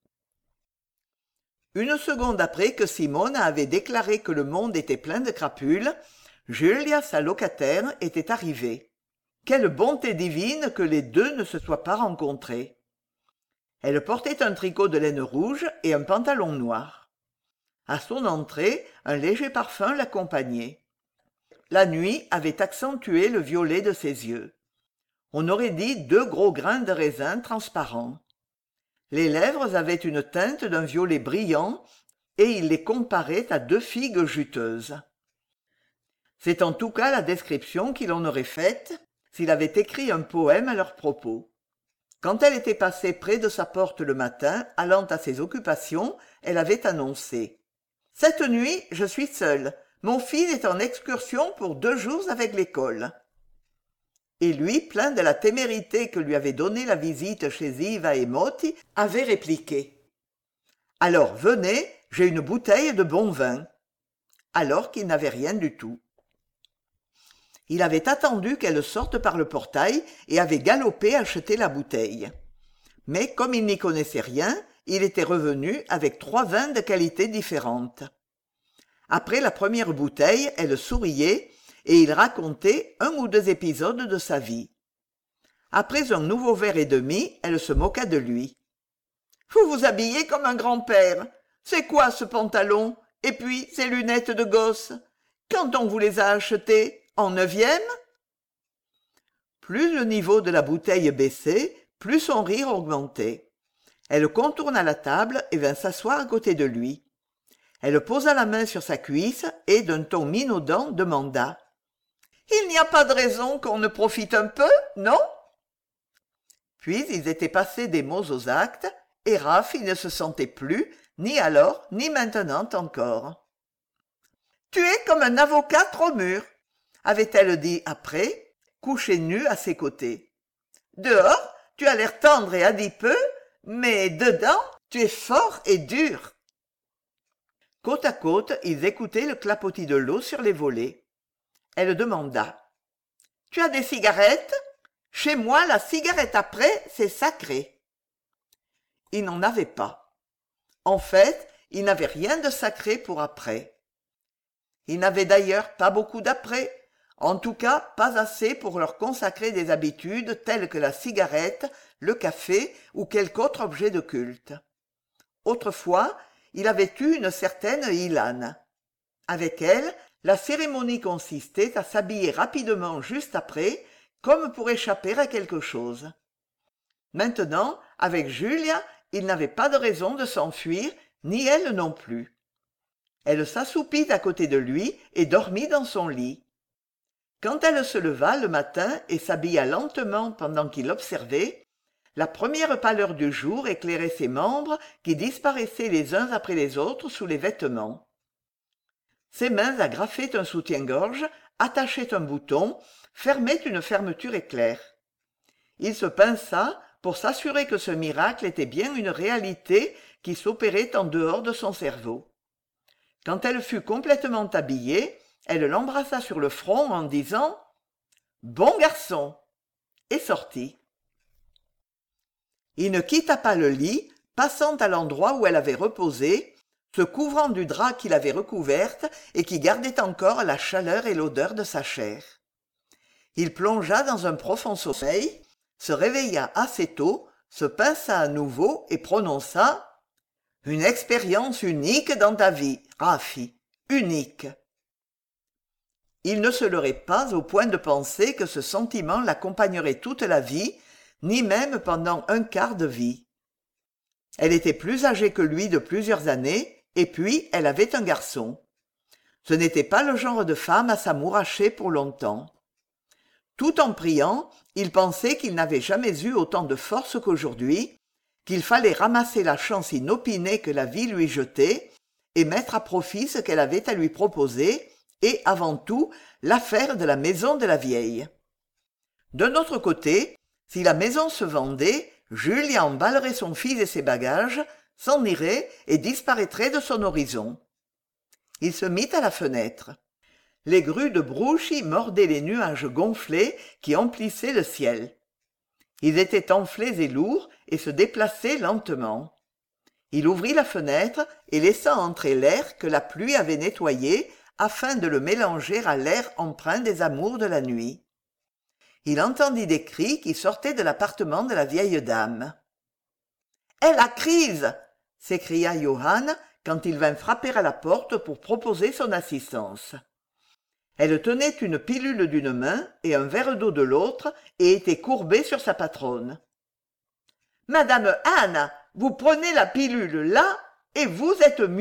Une seconde après que Simona avait déclaré que le monde était plein de crapules, Julia, sa locataire, était arrivée. Quelle bonté divine que les deux ne se soient pas rencontrés. Elle portait un tricot de laine rouge et un pantalon noir. À son entrée, un léger parfum l'accompagnait. La nuit avait accentué le violet de ses yeux. On aurait dit deux gros grains de raisin transparents. Les lèvres avaient une teinte d'un violet brillant et il les comparait à deux figues juteuses. C'est en tout cas la description qu'il en aurait faite s'il avait écrit un poème à leur propos. Quand elle était passée près de sa porte le matin, allant à ses occupations, elle avait annoncé « Cette nuit, je suis seule. Mon fils est en excursion pour deux jours avec l'école. » Et lui, plein de la témérité que lui avait donnée la visite chez Iva et Moti, avait répliqué « Alors venez, j'ai une bouteille de bon vin. » Alors qu'il n'avait rien du tout. Il avait attendu qu'elle sorte par le portail et avait galopé acheter la bouteille. Mais comme il n'y connaissait rien, il était revenu avec trois vins de qualité différente. Après la première bouteille, elle souriait et il racontait un ou deux épisodes de sa vie. Après un nouveau verre et demi, elle se moqua de lui. « Vous vous habillez comme un grand-père. C'est quoi ce pantalon? Et puis, ces lunettes de gosse, quand on vous les a achetées, en neuvième? Plus le niveau de la bouteille baissait, plus son rire augmentait. Elle contourna la table et vint s'asseoir à côté de lui. Elle posa la main sur sa cuisse et, d'un ton minaudant, demanda « Il n'y a pas de raison qu'on ne profite un peu, non ?» Puis ils étaient passés des mots aux actes, et Raph, il ne se sentait plus, ni alors, ni maintenant encore. « Tu es comme un avocat trop mûr, » avait-elle dit après, couchée nue à ses côtés. « Dehors, tu as l'air tendre et adipeux, mais dedans, tu es fort et dur. » Côte à côte, ils écoutaient le clapotis de l'eau sur les volets. Elle demanda « Tu as des cigarettes ? Chez moi, la cigarette après, c'est sacré. » Il n'en avait pas. En fait, il n'avait rien de sacré pour après. Il n'avait d'ailleurs pas beaucoup d'après, en tout cas pas assez pour leur consacrer des habitudes telles que la cigarette, le café ou quelque autre objet de culte. Autrefois, il avait eu une certaine Ilan. Avec elle, la cérémonie consistait à s'habiller rapidement juste après, comme pour échapper à quelque chose. Maintenant, avec Julia, il n'avait pas de raison de s'enfuir, ni elle non plus. Elle s'assoupit à côté de lui et dormit dans son lit. Quand elle se leva le matin et s'habilla lentement pendant qu'il l'observait, la première pâleur du jour éclairait ses membres qui disparaissaient les uns après les autres sous les vêtements. Ses mains agrafaient un soutien-gorge, attachaient un bouton, fermaient une fermeture éclair. Il se pinça pour s'assurer que ce miracle était bien une réalité qui s'opérait en dehors de son cerveau. Quand elle fut complètement habillée, elle l'embrassa sur le front en disant « Bon garçon !» et sortit. Il ne quitta pas le lit, passant à l'endroit où elle avait reposé, se couvrant du drap qui l'avait recouverte et qui gardait encore la chaleur et l'odeur de sa chair. Il plongea dans un profond sommeil, se réveilla assez tôt, se pinça à nouveau et prononça « Une expérience unique dans ta vie, Rafi, unique !» Il ne se leurrait pas au point de penser que ce sentiment l'accompagnerait toute la vie, ni même pendant un quart de vie. Elle était plus âgée que lui de plusieurs années, et puis elle avait un garçon. Ce n'était pas le genre de femme à s'amouracher pour longtemps. Tout en priant, il pensait qu'il n'avait jamais eu autant de force qu'aujourd'hui, qu'il fallait ramasser la chance inopinée que la vie lui jetait et mettre à profit ce qu'elle avait à lui proposer, et, avant tout, l'affaire de la maison de la vieille. D'un autre côté, si la maison se vendait, Julia emballerait son fils et ses bagages, s'en irait et disparaîtrait de son horizon. Il se mit à la fenêtre. Les grues de Brouchy mordaient les nuages gonflés qui emplissaient le ciel. Ils étaient enflés et lourds et se déplaçaient lentement. Il ouvrit la fenêtre et laissa entrer l'air que la pluie avait nettoyé afin de le mélanger à l'air empreint des amours de la nuit. Il entendit des cris qui sortaient de l'appartement de la vieille dame. « Elle a crise !» s'écria Johann quand il vint frapper à la porte pour proposer son assistance. Elle tenait une pilule d'une main et un verre d'eau de l'autre et était courbée sur sa patronne. « Madame Anne, vous prenez la pilule là et vous êtes mieux !»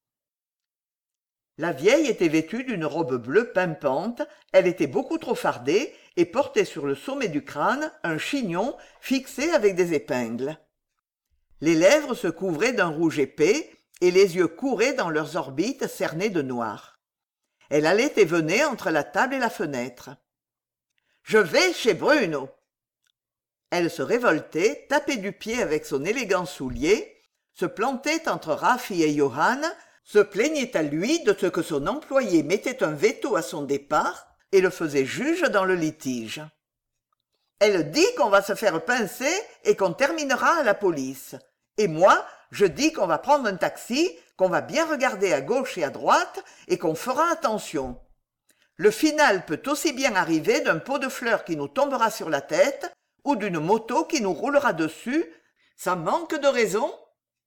La vieille était vêtue d'une robe bleue pimpante, elle était beaucoup trop fardée et portait sur le sommet du crâne un chignon fixé avec des épingles. Les lèvres se couvraient d'un rouge épais et les yeux couraient dans leurs orbites cernées de noir. Elle allait et venait entre la table et la fenêtre. « Je vais chez Bruno !» Elle se révoltait, tapait du pied avec son élégant soulier, se plantait entre Rafi et Johann, se plaignait à lui de ce que son employé mettait un veto à son départ et le faisait juge dans le litige. Elle dit qu'on va se faire pincer et qu'on terminera à la police. Et moi, je dis qu'on va prendre un taxi, qu'on va bien regarder à gauche et à droite et qu'on fera attention. Le final peut aussi bien arriver d'un pot de fleurs qui nous tombera sur la tête ou d'une moto qui nous roulera dessus. Ça manque de raison ?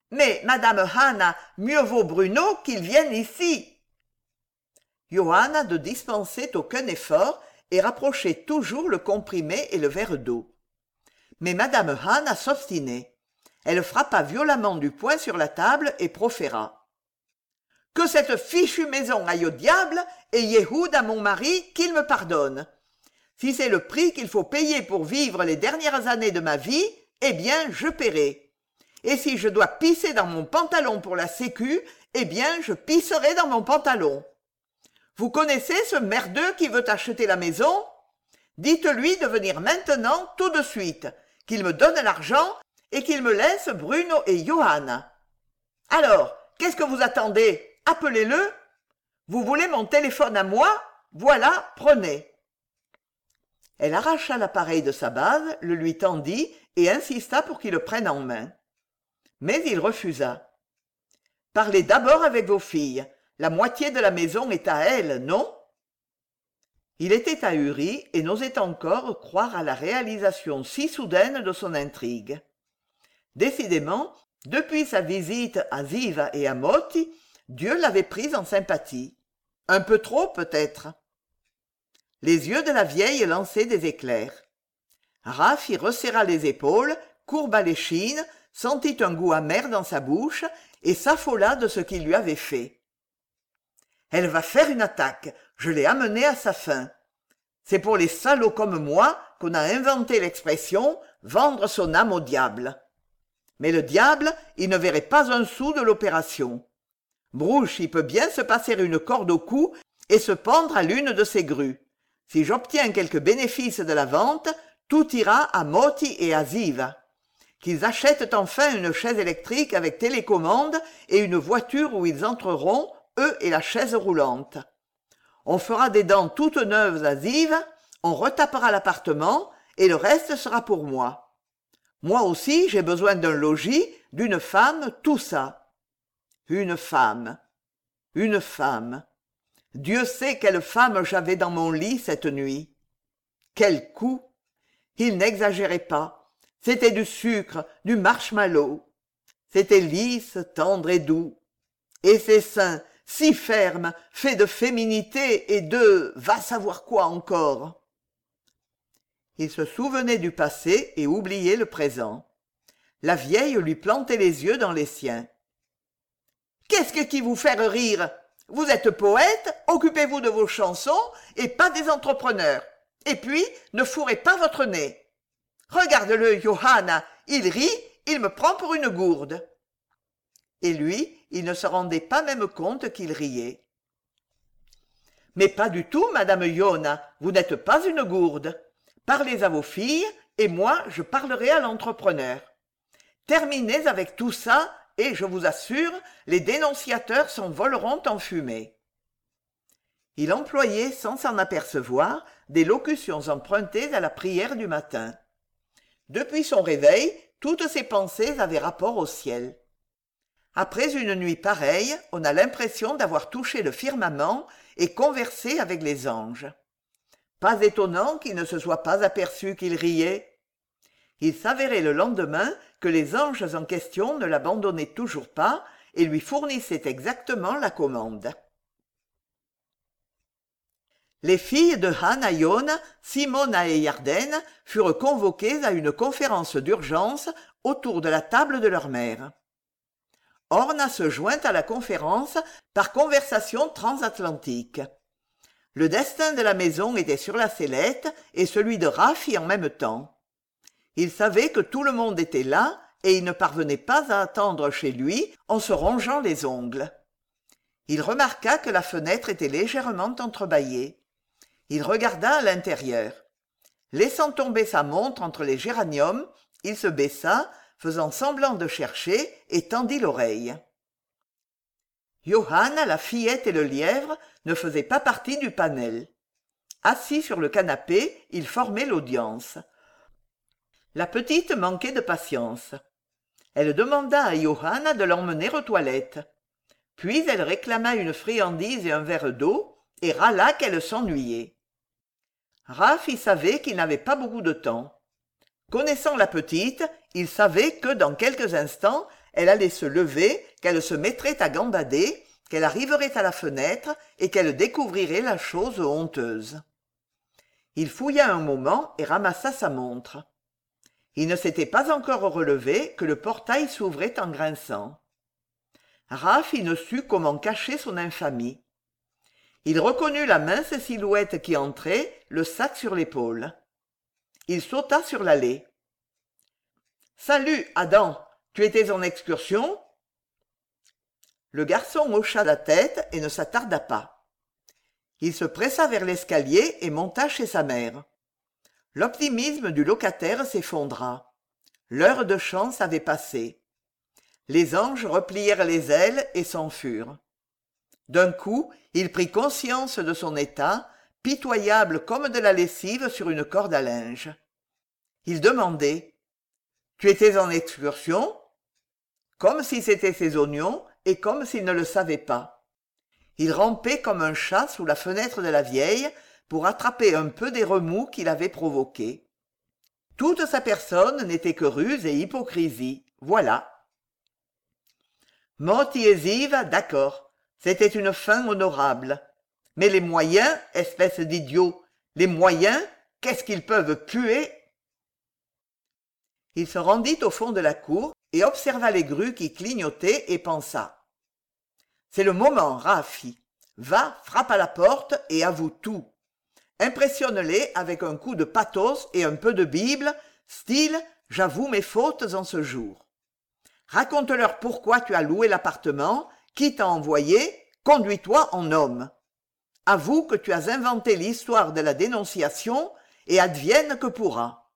Mais, madame Hannah, mieux vaut Bruno qu'il vienne ici. Johanna ne dispensait aucun effort et rapprochait toujours le comprimé et le verre d'eau. Mais madame Hannah s'obstinait. Elle frappa violemment du poing sur la table et proféra. « Que cette fichue maison aille au diable et Yehuda, mon mari, qu'il me pardonne. Si c'est le prix qu'il faut payer pour vivre les dernières années de ma vie, eh bien, je paierai. Et si je dois pisser dans mon pantalon pour la sécu, eh bien, je pisserai dans mon pantalon. Vous connaissez ce merdeux qui veut acheter la maison? Dites-lui de venir maintenant, tout de suite, qu'il me donne l'argent et qu'il me laisse Bruno et Johanna. Alors, qu'est-ce que vous attendez? Appelez-le. Vous voulez mon téléphone à moi? Voilà, prenez. » Elle arracha l'appareil de sa base, le lui tendit et insista pour qu'il le prenne en main. Mais il refusa. « Parlez d'abord avec vos filles. La moitié de la maison est à elles, non ?» Il était ahuri et n'osait encore croire à la réalisation si soudaine de son intrigue. Décidément, depuis sa visite à Ziva et à Moti, Dieu l'avait prise en sympathie. Un peu trop, peut-être. Les yeux de la vieille lançaient des éclairs. Raph y resserra les épaules, courba l'échine, sentit un goût amer dans sa bouche et s'affola de ce qu'il lui avait fait. « Elle va faire une attaque, je l'ai amenée à sa fin. C'est pour les salauds comme moi qu'on a inventé l'expression « vendre son âme au diable ». Mais le diable, il ne verrait pas un sou de l'opération. Brouche, il peut bien se passer une corde au cou et se pendre à l'une de ses grues. Si j'obtiens quelques bénéfices de la vente, tout ira à Moti et à Ziva. Qu'ils achètent enfin une chaise électrique avec télécommande et une voiture où ils entreront, eux et la chaise roulante. On fera des dents toutes neuves à Ziva, on retapera l'appartement et le reste sera pour moi. Moi aussi, j'ai besoin d'un logis, d'une femme, tout ça. Une femme. Une femme. Dieu sait quelle femme j'avais dans mon lit cette nuit. Quel coup! Il n'exagérait pas. C'était du sucre, du marshmallow. C'était lisse, tendre et doux. Et ses seins, si fermes, faits de féminité et de va savoir quoi encore. Il se souvenait du passé et oubliait le présent. La vieille lui plantait les yeux dans les siens. « Qu'est-ce que qui vous fait rire? Vous êtes poète, occupez-vous de vos chansons et pas des entrepreneurs. Et puis, ne fourrez pas votre nez. Regarde-le, Johanna, il rit, il me prend pour une gourde. » Et lui, il ne se rendait pas même compte qu'il riait. « Mais pas du tout, madame Yona, vous n'êtes pas une gourde. Parlez à vos filles, et moi, je parlerai à l'entrepreneur. Terminez avec tout ça, et, je vous assure, les dénonciateurs s'envoleront en fumée. » Il employait, sans s'en apercevoir, des locutions empruntées à la prière du matin. Depuis son réveil, toutes ses pensées avaient rapport au ciel. Après une nuit pareille, on a l'impression d'avoir touché le firmament et conversé avec les anges. Pas étonnant qu'il ne se soit pas aperçu qu'il riait. Il s'avérait le lendemain que les anges en question ne l'abandonnaient toujours pas et lui fournissaient exactement la commande. Les filles de Hannah Yona, Simona et Yarden furent convoquées à une conférence d'urgence autour de la table de leur mère. Orna se joint à la conférence par conversation transatlantique. Le destin de la maison était sur la sellette et celui de Rafi en même temps. Il savait que tout le monde était là et il ne parvenait pas à attendre chez lui en se rongeant les ongles. Il remarqua que la fenêtre était légèrement entrebâillée. Il regarda à l'intérieur. Laissant tomber sa montre entre les géraniums, il se baissa, faisant semblant de chercher, et tendit l'oreille. Johanna, la fillette et le lièvre ne faisaient pas partie du panel. Assis sur le canapé, ils formaient l'audience. La petite manquait de patience. Elle demanda à Johanna de l'emmener aux toilettes. Puis elle réclama une friandise et un verre d'eau, et râla qu'elle s'ennuyait. Raph y savait qu'il n'avait pas beaucoup de temps. Connaissant la petite, il savait que, dans quelques instants, elle allait se lever, qu'elle se mettrait à gambader, qu'elle arriverait à la fenêtre et qu'elle découvrirait la chose honteuse. Il fouilla un moment et ramassa sa montre. Il ne s'était pas encore relevé que le portail s'ouvrait en grinçant. Raph ne sut comment cacher son infamie. Il reconnut la mince silhouette qui entrait, le sac sur l'épaule. Il sauta sur l'allée. « Salut, Adam, tu étais en excursion ?» Le garçon hocha la tête et ne s'attarda pas. Il se pressa vers l'escalier et monta chez sa mère. L'optimisme du locataire s'effondra. L'heure de chance avait passé. Les anges replièrent les ailes et s'enfurent. D'un coup, il prit conscience de son état, pitoyable comme de la lessive sur une corde à linge. Il demandait « Tu étais en excursion ?» comme si c'était ses oignons et comme s'il ne le savait pas. Il rampait comme un chat sous la fenêtre de la vieille pour attraper un peu des remous qu'il avait provoqués. Toute sa personne n'était que ruse et hypocrisie. Voilà. Moti et Ziv, d'accord, c'était une fin honorable. Mais les moyens, espèce d'idiot, les moyens, qu'est-ce qu'ils peuvent puer? Il se rendit au fond de la cour et observa les grues qui clignotaient et pensa. C'est le moment, Rafi. Va, frappe à la porte et avoue tout. Impressionne-les avec un coup de pathos et un peu de Bible, style « J'avoue mes fautes en ce jour ». Raconte-leur pourquoi tu as loué l'appartement, qui t'a envoyé, conduis-toi en homme. Avoue que tu as inventé l'histoire de la dénonciation et advienne que pourra.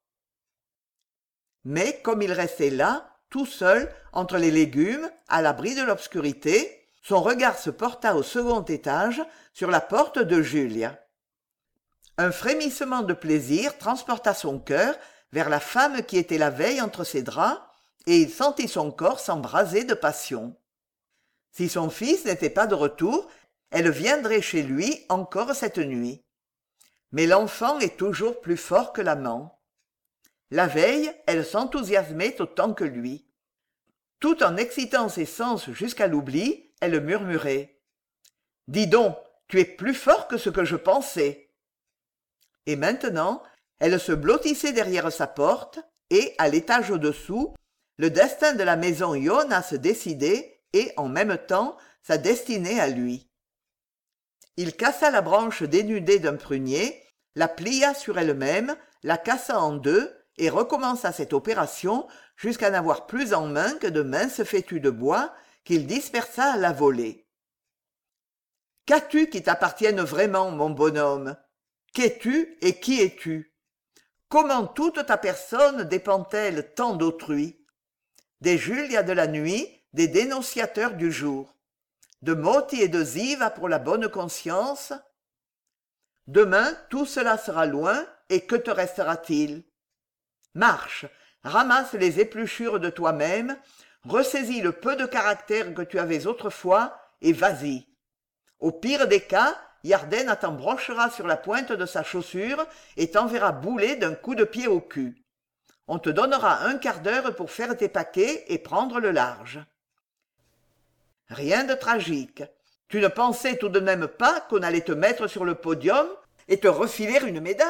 Mais comme il restait là, tout seul, entre les légumes, à l'abri de l'obscurité, son regard se porta au second étage, sur la porte de Julia. Un frémissement de plaisir transporta son cœur vers la femme qui était la veille entre ses draps, et il sentit son corps s'embraser de passion. Si son fils n'était pas de retour, elle viendrait chez lui encore cette nuit. Mais l'enfant est toujours plus fort que l'amant. La veille, elle s'enthousiasmait autant que lui. Tout en excitant ses sens jusqu'à l'oubli, elle murmurait « Dis donc, tu es plus fort que ce que je pensais !» Et maintenant, elle se blottissait derrière sa porte, et, à l'étage au-dessous, le destin de la maison Iona se décidait, et, en même temps, sa destinée à lui. Il cassa la branche dénudée d'un prunier, la plia sur elle-même, la cassa en deux, et recommença cette opération jusqu'à n'avoir plus en main que de minces fétus de bois qu'il dispersa à la volée. « Qu'as-tu qui t'appartienne vraiment, mon bonhomme ? Qu'es-tu et qui es-tu ? Comment toute ta personne dépend-elle tant d'autrui ? Des Julia de la nuit, des dénonciateurs du jour. De Moti et de Ziva pour la bonne conscience. Demain, tout cela sera loin, et que te restera-t-il ? Marche, ramasse les épluchures de toi-même, ressaisis le peu de caractère que tu avais autrefois, et vas-y. Au pire des cas, Yarden t'embrochera sur la pointe de sa chaussure et t'enverra bouler d'un coup de pied au cul. On te donnera un quart d'heure pour faire tes paquets et prendre le large. Rien de tragique. Tu ne pensais tout de même pas qu'on allait te mettre sur le podium et te refiler une médaille ?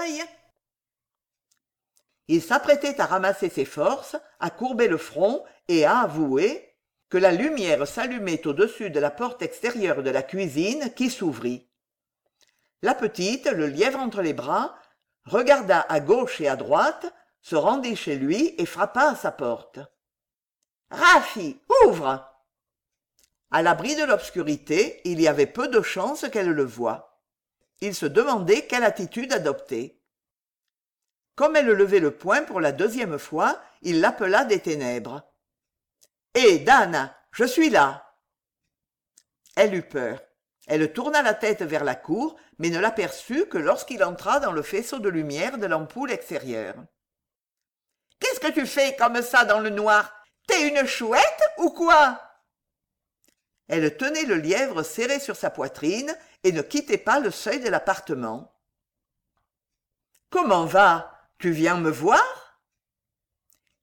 Il s'apprêtait à ramasser ses forces, à courber le front et à avouer que la lumière s'allumait au-dessus de la porte extérieure de la cuisine qui s'ouvrit. La petite, le lièvre entre les bras, regarda à gauche et à droite, se rendit chez lui et frappa à sa porte. « Rafi, ouvre !» À l'abri de l'obscurité, il y avait peu de chances qu'elle le voie. Il se demandait quelle attitude adopter. Comme elle levait le poing pour la deuxième fois, il l'appela des ténèbres. « Hé, Dana, je suis là !» Elle eut peur. Elle tourna la tête vers la cour, mais ne l'aperçut que lorsqu'il entra dans le faisceau de lumière de l'ampoule extérieure. « Qu'est-ce que tu fais comme ça dans le noir ? T'es une chouette ou quoi ?» Elle tenait le lièvre serré sur sa poitrine et ne quittait pas le seuil de l'appartement. « Comment va ? Tu viens me voir ?»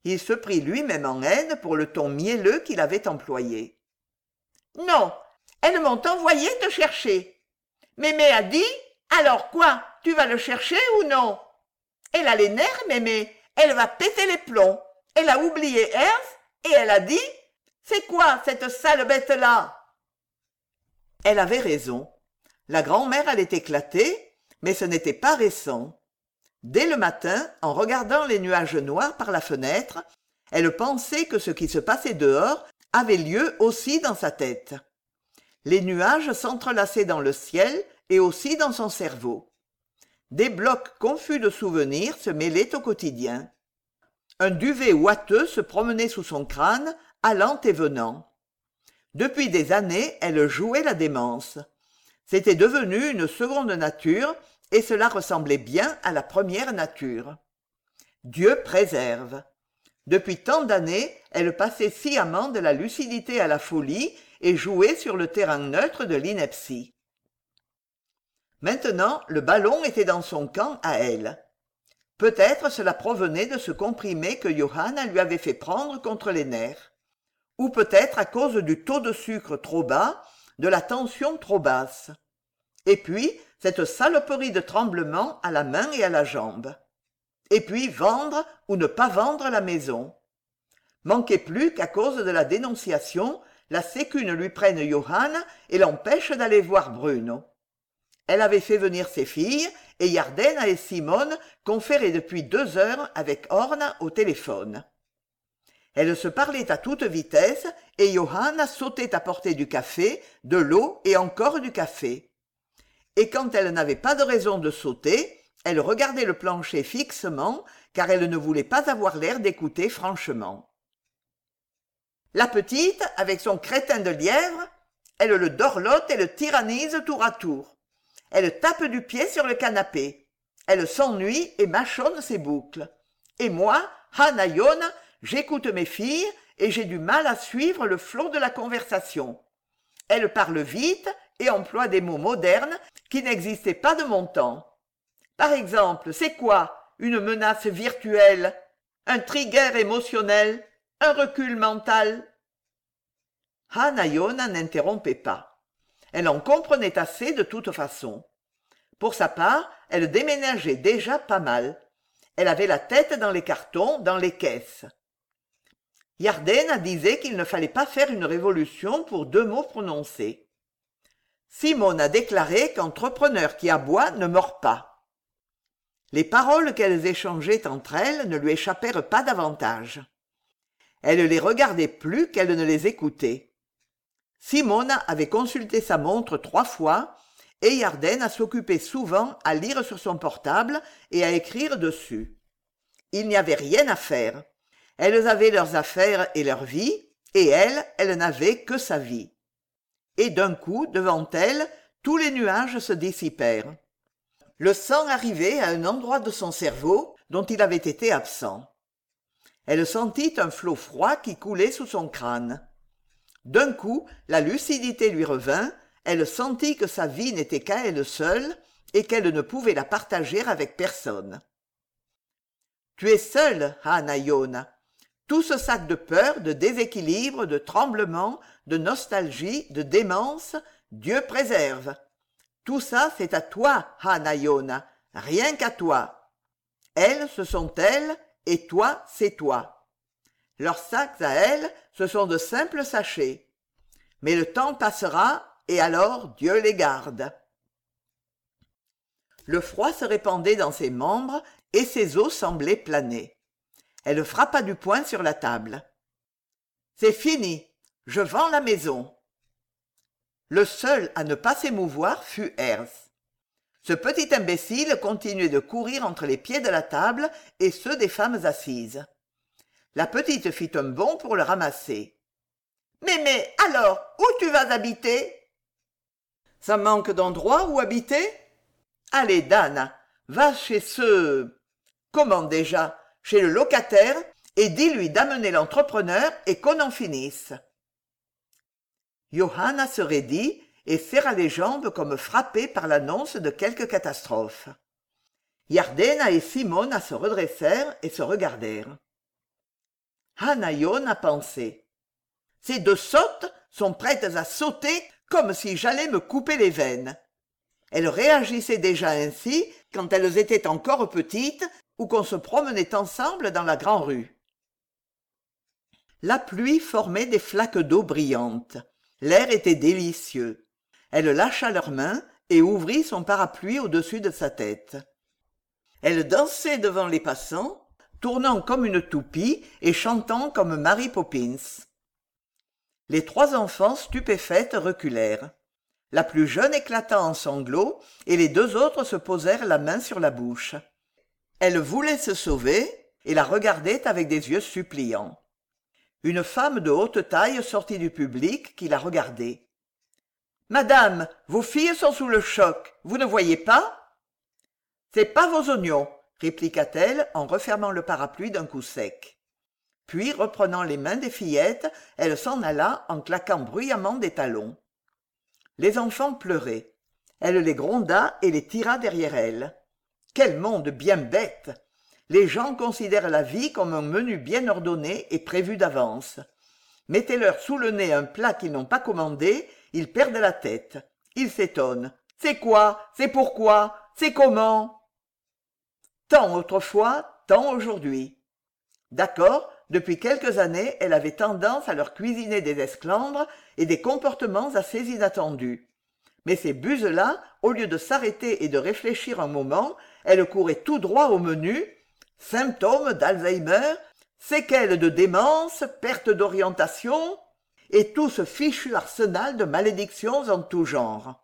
Il se prit lui-même en haine pour le ton mielleux qu'il avait employé. « Non, elles m'ont envoyé te chercher. Mémé a dit, alors quoi, tu vas le chercher ou non? Elle a les nerfs, Mémé, elle va péter les plombs. Elle a oublié Ernst et elle a dit, c'est quoi cette sale bête-là? » Elle avait raison. La grand-mère allait éclater, mais ce n'était pas récent. Dès le matin, en regardant les nuages noirs par la fenêtre, elle pensait que ce qui se passait dehors avait lieu aussi dans sa tête. Les nuages s'entrelaçaient dans le ciel et aussi dans son cerveau. Des blocs confus de souvenirs se mêlaient au quotidien. Un duvet ouateux se promenait sous son crâne, allant et venant. Depuis des années, elle jouait la démence. C'était devenu une seconde nature, et cela ressemblait bien à la première nature. Dieu préserve. Depuis tant d'années, elle passait sciemment de la lucidité à la folie et jouait sur le terrain neutre de l'ineptie. Maintenant, le ballon était dans son camp à elle. Peut-être cela provenait de ce comprimé que Johanna lui avait fait prendre contre les nerfs. Ou peut-être à cause du taux de sucre trop bas, de la tension trop basse. Et puis, cette saloperie de tremblement à la main et à la jambe. Et puis, vendre ou ne pas vendre la maison. Manquait plus qu'à cause de la dénonciation, la sécu ne lui prenne Johanna et l'empêche d'aller voir Bruno. Elle avait fait venir ses filles, et Yardena et Simone conféraient depuis deux heures avec Orna au téléphone. Elles se parlaient à toute vitesse, et Johanna sautait apporter du café, de l'eau et encore du café. Et quand elle n'avait pas de raison de sauter, elle regardait le plancher fixement, car elle ne voulait pas avoir l'air d'écouter franchement. La petite, avec son crétin de lièvre, elle le dorlote et le tyrannise tour à tour. Elle tape du pied sur le canapé. Elle s'ennuie et mâchonne ses boucles. Et moi, Hanayona, j'écoute mes filles et j'ai du mal à suivre le flot de la conversation. Elle parle vite et emploie des mots modernes qui n'existaient pas de mon temps. Par exemple, c'est quoi une menace virtuelle, un trigger émotionnel, un recul mental? Hanayona n'interrompait pas. Elle en comprenait assez de toute façon. Pour sa part, elle déménageait déjà pas mal. Elle avait la tête dans les cartons, dans les caisses. Yardena disait qu'il ne fallait pas faire une révolution pour deux mots prononcés. Simone a déclaré qu'entrepreneur qui aboie ne mord pas. Les paroles qu'elles échangeaient entre elles ne lui échappèrent pas davantage. Elle les regardait plus qu'elle ne les écoutait. Simone avait consulté sa montre trois fois et Yardena s'occupait souvent à lire sur son portable et à écrire dessus. Il n'y avait rien à faire. Elles avaient leurs affaires et leur vie, et elle, elle n'avait que sa vie. Et d'un coup, devant elle, tous les nuages se dissipèrent. Le sang arrivait à un endroit de son cerveau dont il avait été absent. Elle sentit un flot froid qui coulait sous son crâne. D'un coup, la lucidité lui revint, elle sentit que sa vie n'était qu'à elle seule et qu'elle ne pouvait la partager avec personne. « Tu es seule, Hanayona. Tout ce sac de peur, de déséquilibre, de tremblement, de nostalgie, de démence, Dieu préserve. Tout ça, c'est à toi, Hanayona, rien qu'à toi. Elles, ce sont elles, et toi, c'est toi. Leurs sacs à elles, ce sont de simples sachets. Mais le temps passera, et alors Dieu les garde. » Le froid se répandait dans ses membres, et ses os semblaient planer. Elle frappa du poing sur la table. « C'est fini, je vends la maison. » Le seul à ne pas s'émouvoir fut Ernst. Ce petit imbécile continuait de courir entre les pieds de la table et ceux des femmes assises. La petite fit un bond pour le ramasser. « Mais, mais, alors, où tu vas habiter ?»« Ça manque d'endroit où habiter ? Allez, Dana, va chez ce... Comment déjà ? Chez le locataire, et dis-lui d'amener l'entrepreneur et qu'on en finisse. » Johanna se raidit et serra les jambes comme frappée par l'annonce de quelque catastrophe. Yardena et Simona se redressèrent et se regardèrent. Hanayon a pensé. Ces deux sottes sont prêtes à sauter comme si j'allais me couper les veines. Elles réagissaient déjà ainsi quand elles étaient encore petites ou qu'on se promenait ensemble dans la grand'rue. La pluie formait des flaques d'eau brillantes. L'air était délicieux. Elle lâcha leurs mains et ouvrit son parapluie au-dessus de sa tête. Elle dansait devant les passants, tournant comme une toupie et chantant comme Mary Poppins. Les trois enfants stupéfaites reculèrent. La plus jeune éclata en sanglots et les deux autres se posèrent la main sur la bouche. Elle voulait se sauver et la regardait avec des yeux suppliants. Une femme de haute taille sortit du public qui la regardait. « Madame, vos filles sont sous le choc, vous ne voyez pas ?»« C'est pas vos oignons, » répliqua-t-elle en refermant le parapluie d'un coup sec. Puis, reprenant les mains des fillettes, elle s'en alla en claquant bruyamment des talons. Les enfants pleuraient. Elle les gronda et les tira derrière elle. Quel monde bien bête! Les gens considèrent la vie comme un menu bien ordonné et prévu d'avance. Mettez-leur sous le nez un plat qu'ils n'ont pas commandé, ils perdent la tête. Ils s'étonnent. C'est quoi? C'est pourquoi? C'est comment? Tant autrefois, tant aujourd'hui. D'accord, depuis quelques années, elle avait tendance à leur cuisiner des esclandres et des comportements assez inattendus. Mais ces buses-là, au lieu de s'arrêter et de réfléchir un moment, elles couraient tout droit au menu. Symptômes d'Alzheimer, séquelles de démence, perte d'orientation, et tout ce fichu arsenal de malédictions en tout genre.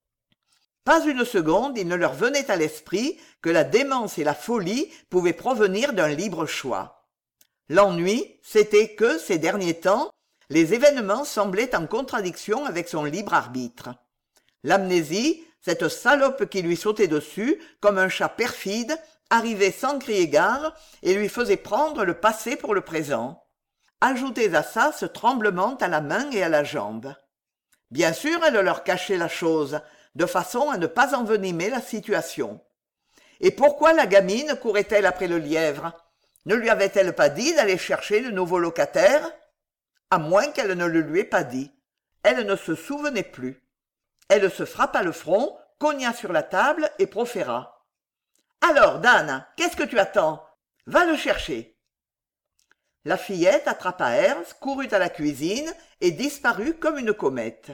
Pas une seconde il ne leur venait à l'esprit que la démence et la folie pouvaient provenir d'un libre choix. L'ennui, c'était que, ces derniers temps, les événements semblaient en contradiction avec son libre arbitre. L'amnésie, cette salope qui lui sautait dessus, comme un chat perfide, arrivait sans crier gare et lui faisait prendre le passé pour le présent. Ajoutez à ça ce tremblement à la main et à la jambe. Bien sûr, elle leur cachait la chose, de façon à ne pas envenimer la situation. Et pourquoi la gamine courait-elle après le lièvre? Ne lui avait-elle pas dit d'aller chercher le nouveau locataire? À moins qu'elle ne le lui ait pas dit. Elle ne se souvenait plus. Elle se frappa le front, cogna sur la table et proféra. « Alors, Dan, qu'est-ce que tu attends? Va le chercher. » La fillette attrapa Ernst, courut à la cuisine et disparut comme une comète.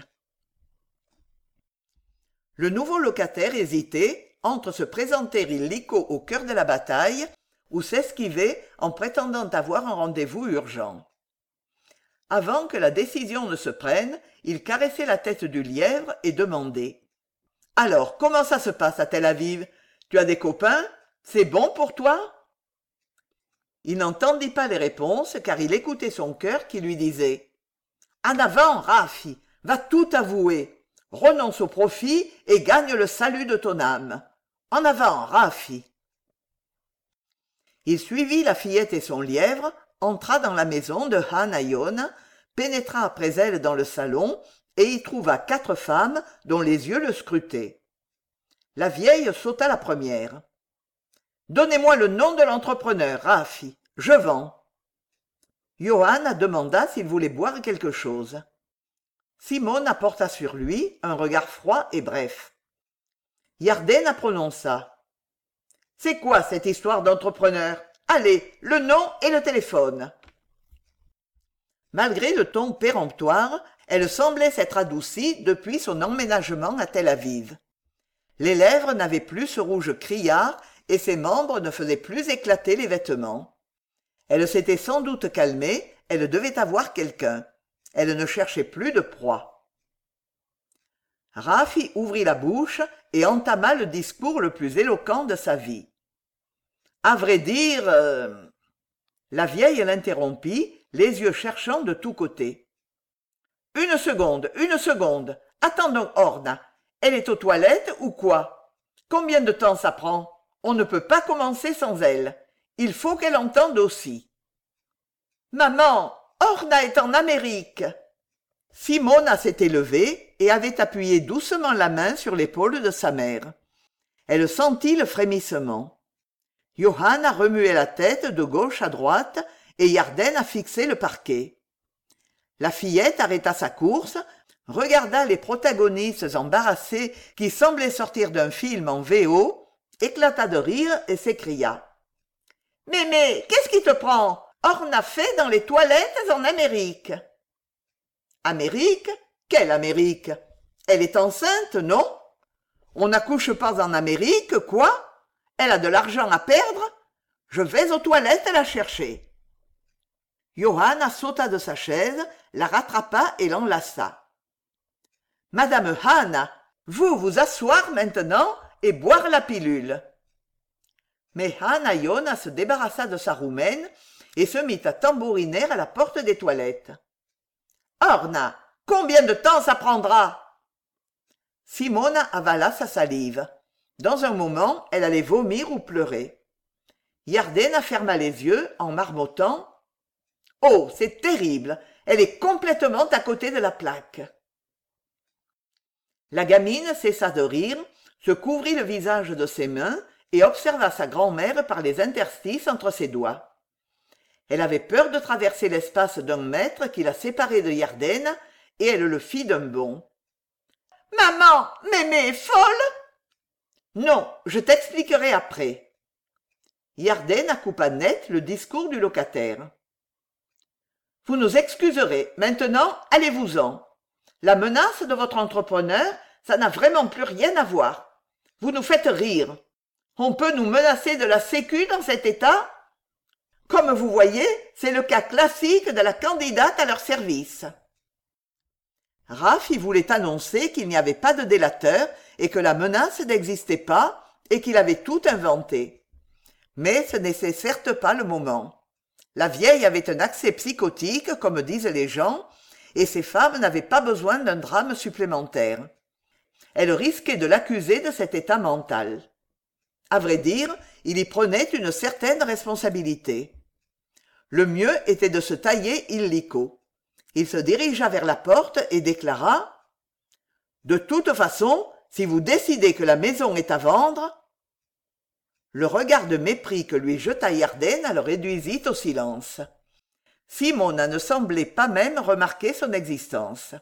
Le nouveau locataire hésitait entre se présenter illico au cœur de la bataille ou s'esquiver en prétendant avoir un rendez-vous urgent. Avant que la décision ne se prenne, il caressait la tête du lièvre et demandait « Alors, comment ça se passe à Tel Aviv? Tu as des copains? C'est bon pour toi ?» Il n'entendit pas les réponses car il écoutait son cœur qui lui disait « En avant, Rafi, va tout avouer. Renonce au profit et gagne le salut de ton âme. En avant, Rafi. » Il suivit la fillette et son lièvre, entra dans la maison de Hanayon, pénétra après elle dans le salon et y trouva quatre femmes dont les yeux le scrutaient. La vieille sauta la première. « Donnez-moi le nom de l'entrepreneur, Rafi. Je vends. » Johanna demanda s'il voulait boire quelque chose. Simone apporta sur lui un regard froid et bref. Yarden prononça. « C'est quoi cette histoire d'entrepreneur? Allez, le nom et le téléphone. » Malgré le ton péremptoire, elle semblait s'être adoucie depuis son emménagement à Tel Aviv. Les lèvres n'avaient plus ce rouge criard et ses membres ne faisaient plus éclater les vêtements. Elle s'était sans doute calmée, elle devait avoir quelqu'un. Elle ne cherchait plus de proie. Rafi ouvrit la bouche et entama le discours le plus éloquent de sa vie. « À vrai dire... Euh... » La vieille l'interrompit, les yeux cherchant de tous côtés. « Une seconde, une seconde. Attendons Orna. Elle est aux toilettes ou quoi? Combien de temps ça prend? On ne peut pas commencer sans elle. Il faut qu'elle entende aussi. »« Maman, Orna est en Amérique !» Simona s'était levée et avait appuyé doucement la main sur l'épaule de sa mère. Elle sentit le frémissement. Johanna remuait la tête de gauche à droite et Yarden a fixé le parquet. La fillette arrêta sa course, regarda les protagonistes embarrassés qui semblaient sortir d'un film en V O, éclata de rire et s'écria: « Mémé, qu'est-ce qui te prend? Orna fait dans les toilettes en Amérique. » « Amérique? Quelle Amérique? Elle est enceinte, non? On n'accouche pas en Amérique, quoi? Elle a de l'argent à perdre? Je vais aux toilettes la chercher. » Johanna sauta de sa chaise, la rattrapa et l'enlaça. « Madame Hannah, vous vous asseoir maintenant et boire la pilule. » Mais Hannah Yona se débarrassa de sa roumaine et se mit à tambouriner à la porte des toilettes. « Orna, combien de temps ça prendra ?» Simona avala sa salive. Dans un moment, elle allait vomir ou pleurer. Yardena ferma les yeux en marmottant: « Oh, c'est terrible, elle est complètement à côté de la plaque. » La gamine cessa de rire, se couvrit le visage de ses mains et observa sa grand-mère par les interstices entre ses doigts. Elle avait peur de traverser l'espace d'un mètre qui la séparait de Yardena, et elle le fit d'un bond. « Maman, mémé est folle !»« Non, je t'expliquerai après. » Yardena coupa net le discours du locataire. « Vous nous excuserez, maintenant allez-vous-en. La menace de votre entrepreneur, ça n'a vraiment plus rien à voir. Vous nous faites rire. On peut nous menacer de la sécu dans cet état ? Comme vous voyez, c'est le cas classique de la candidate à leur service. » Raph y voulait annoncer qu'il n'y avait pas de délateur et que la menace n'existait pas et qu'il avait tout inventé. Mais ce n'était certes pas le moment. La vieille avait un accès psychotique, comme disent les gens, et ces femmes n'avaient pas besoin d'un drame supplémentaire. Elle risquait de l'accuser de cet état mental. À vrai dire, il y prenait une certaine responsabilité. Le mieux était de se tailler illico. Il se dirigea vers la porte et déclara: « De toute façon, si vous décidez que la maison est à vendre… » Le regard de mépris que lui jeta Yardena le réduisit au silence. Simona ne semblait pas même remarquer son existence.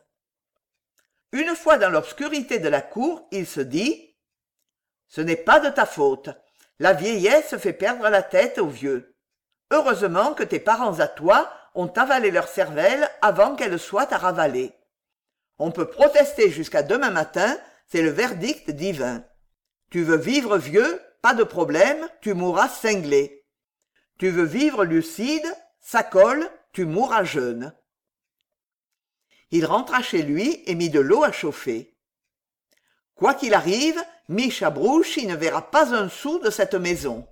Une fois dans l'obscurité de la cour, il se dit: « Ce n'est pas de ta faute. La vieillesse fait perdre la tête aux vieux. Heureusement que tes parents à toi ont avalé leur cervelle avant qu'elle soit à ravaler. On peut protester jusqu'à demain matin, c'est le verdict divin. Tu veux vivre vieux, pas de problème, tu mourras cinglé. Tu veux vivre lucide, ça colle, tu mourras jeune. » Il rentra chez lui et mit de l'eau à chauffer. Quoi qu'il arrive, Mischa Bruschi ne verra pas un sou de cette maison.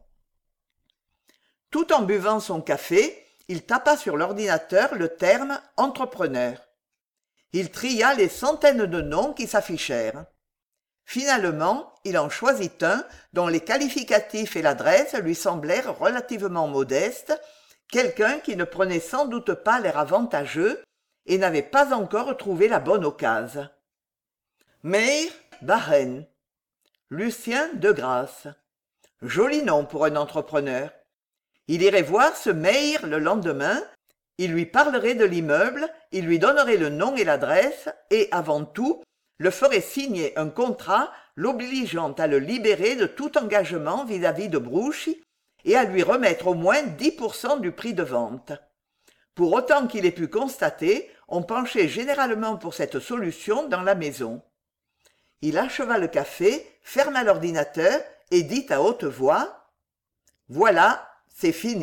Tout en buvant son café, il tapa sur l'ordinateur le terme « entrepreneur ». Il tria les centaines de noms qui s'affichèrent. Finalement, il en choisit un dont les qualificatifs et l'adresse lui semblèrent relativement modestes, quelqu'un qui ne prenait sans doute pas l'air avantageux et n'avait pas encore trouvé la bonne occasion. Meir Baren, Lucien Degrasse. Joli nom pour un entrepreneur. Il irait voir ce Meir le lendemain, il lui parlerait de l'immeuble, il lui donnerait le nom et l'adresse et, avant tout, le ferait signer un contrat l'obligeant à le libérer de tout engagement vis-à-vis de Bruschi et à lui remettre au moins dix pour cent du prix de vente. Pour autant qu'il ait pu constater, on penchait généralement pour cette solution dans la maison. Il acheva le café, ferma l'ordinateur et dit à haute voix: « Voilà, c'est fini. »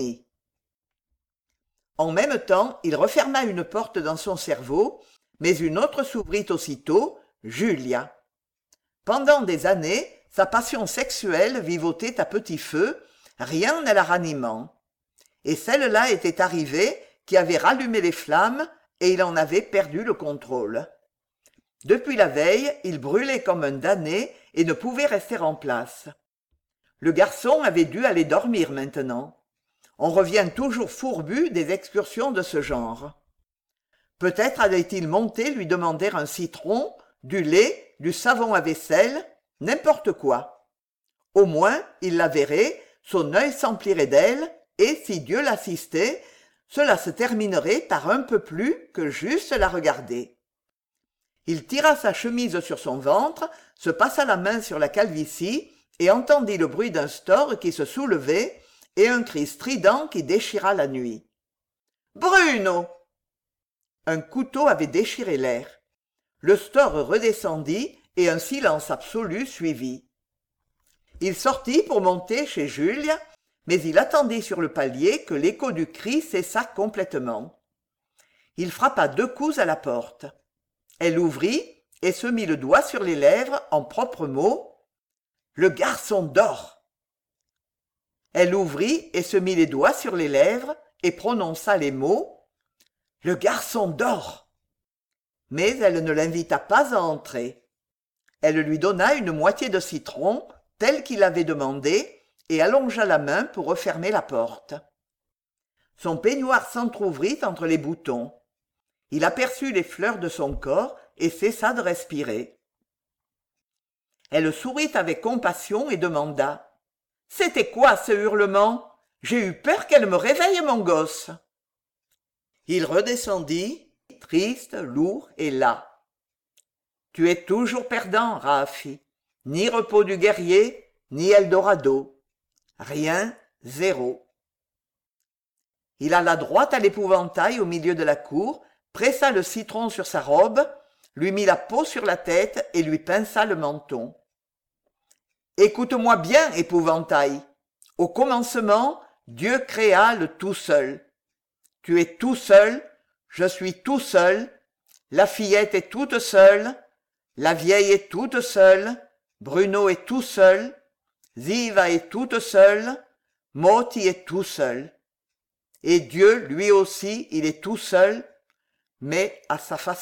En même temps, il referma une porte dans son cerveau, mais une autre s'ouvrit aussitôt, Julia. Pendant des années, sa passion sexuelle vivotait à petit feu, rien ne la ranimant. Et celle-là était arrivée, qui avait rallumé les flammes, et il en avait perdu le contrôle. Depuis la veille, il brûlait comme un damné et ne pouvait rester en place. Le garçon avait dû aller dormir maintenant. On revient toujours fourbu des excursions de ce genre. Peut-être allait-il monter lui demander un citron, du lait, du savon à vaisselle, n'importe quoi. Au moins, il la verrait, son œil s'emplirait d'elle, et, si Dieu l'assistait, cela se terminerait par un peu plus que juste la regarder. Il tira sa chemise sur son ventre, se passa la main sur la calvitie et entendit le bruit d'un store qui se soulevait et un cri strident qui déchira la nuit. « Bruno !» Un couteau avait déchiré l'air. Le store redescendit et un silence absolu suivit. Il sortit pour monter chez Julia, mais il attendit sur le palier que l'écho du cri cessa complètement. Il frappa deux coups à la porte. Elle ouvrit et se mit le doigt sur les lèvres en propres mots. « Le garçon dort !» Elle ouvrit et se mit les doigts sur les lèvres et prononça les mots. « Le garçon dort !» Mais elle ne l'invita pas à entrer. Elle lui donna une moitié de citron, tel qu'il avait demandé, et allongea la main pour refermer la porte. Son peignoir s'entr'ouvrit entre les boutons. Il aperçut les fleurs de son corps et cessa de respirer. Elle sourit avec compassion et demanda. « C'était quoi ce hurlement ? J'ai eu peur qu'elle me réveille mon gosse. » Il redescendit, triste, lourd et las. « Tu es toujours perdant, Raffi. Ni repos du guerrier, ni Eldorado. Rien, zéro. » Il alla droit à l'épouvantail au milieu de la cour, pressa le citron sur sa robe, lui mit la peau sur la tête et lui pinça le menton. « Écoute-moi bien, épouvantail. Au commencement, Dieu créa le tout seul. Tu es tout seul, je suis tout seul, la fillette est toute seule, la vieille est toute seule, Bruno est tout seul, Ziva est toute seule, Moti est tout seul. Et Dieu, lui aussi, il est tout seul, mais à sa façon. »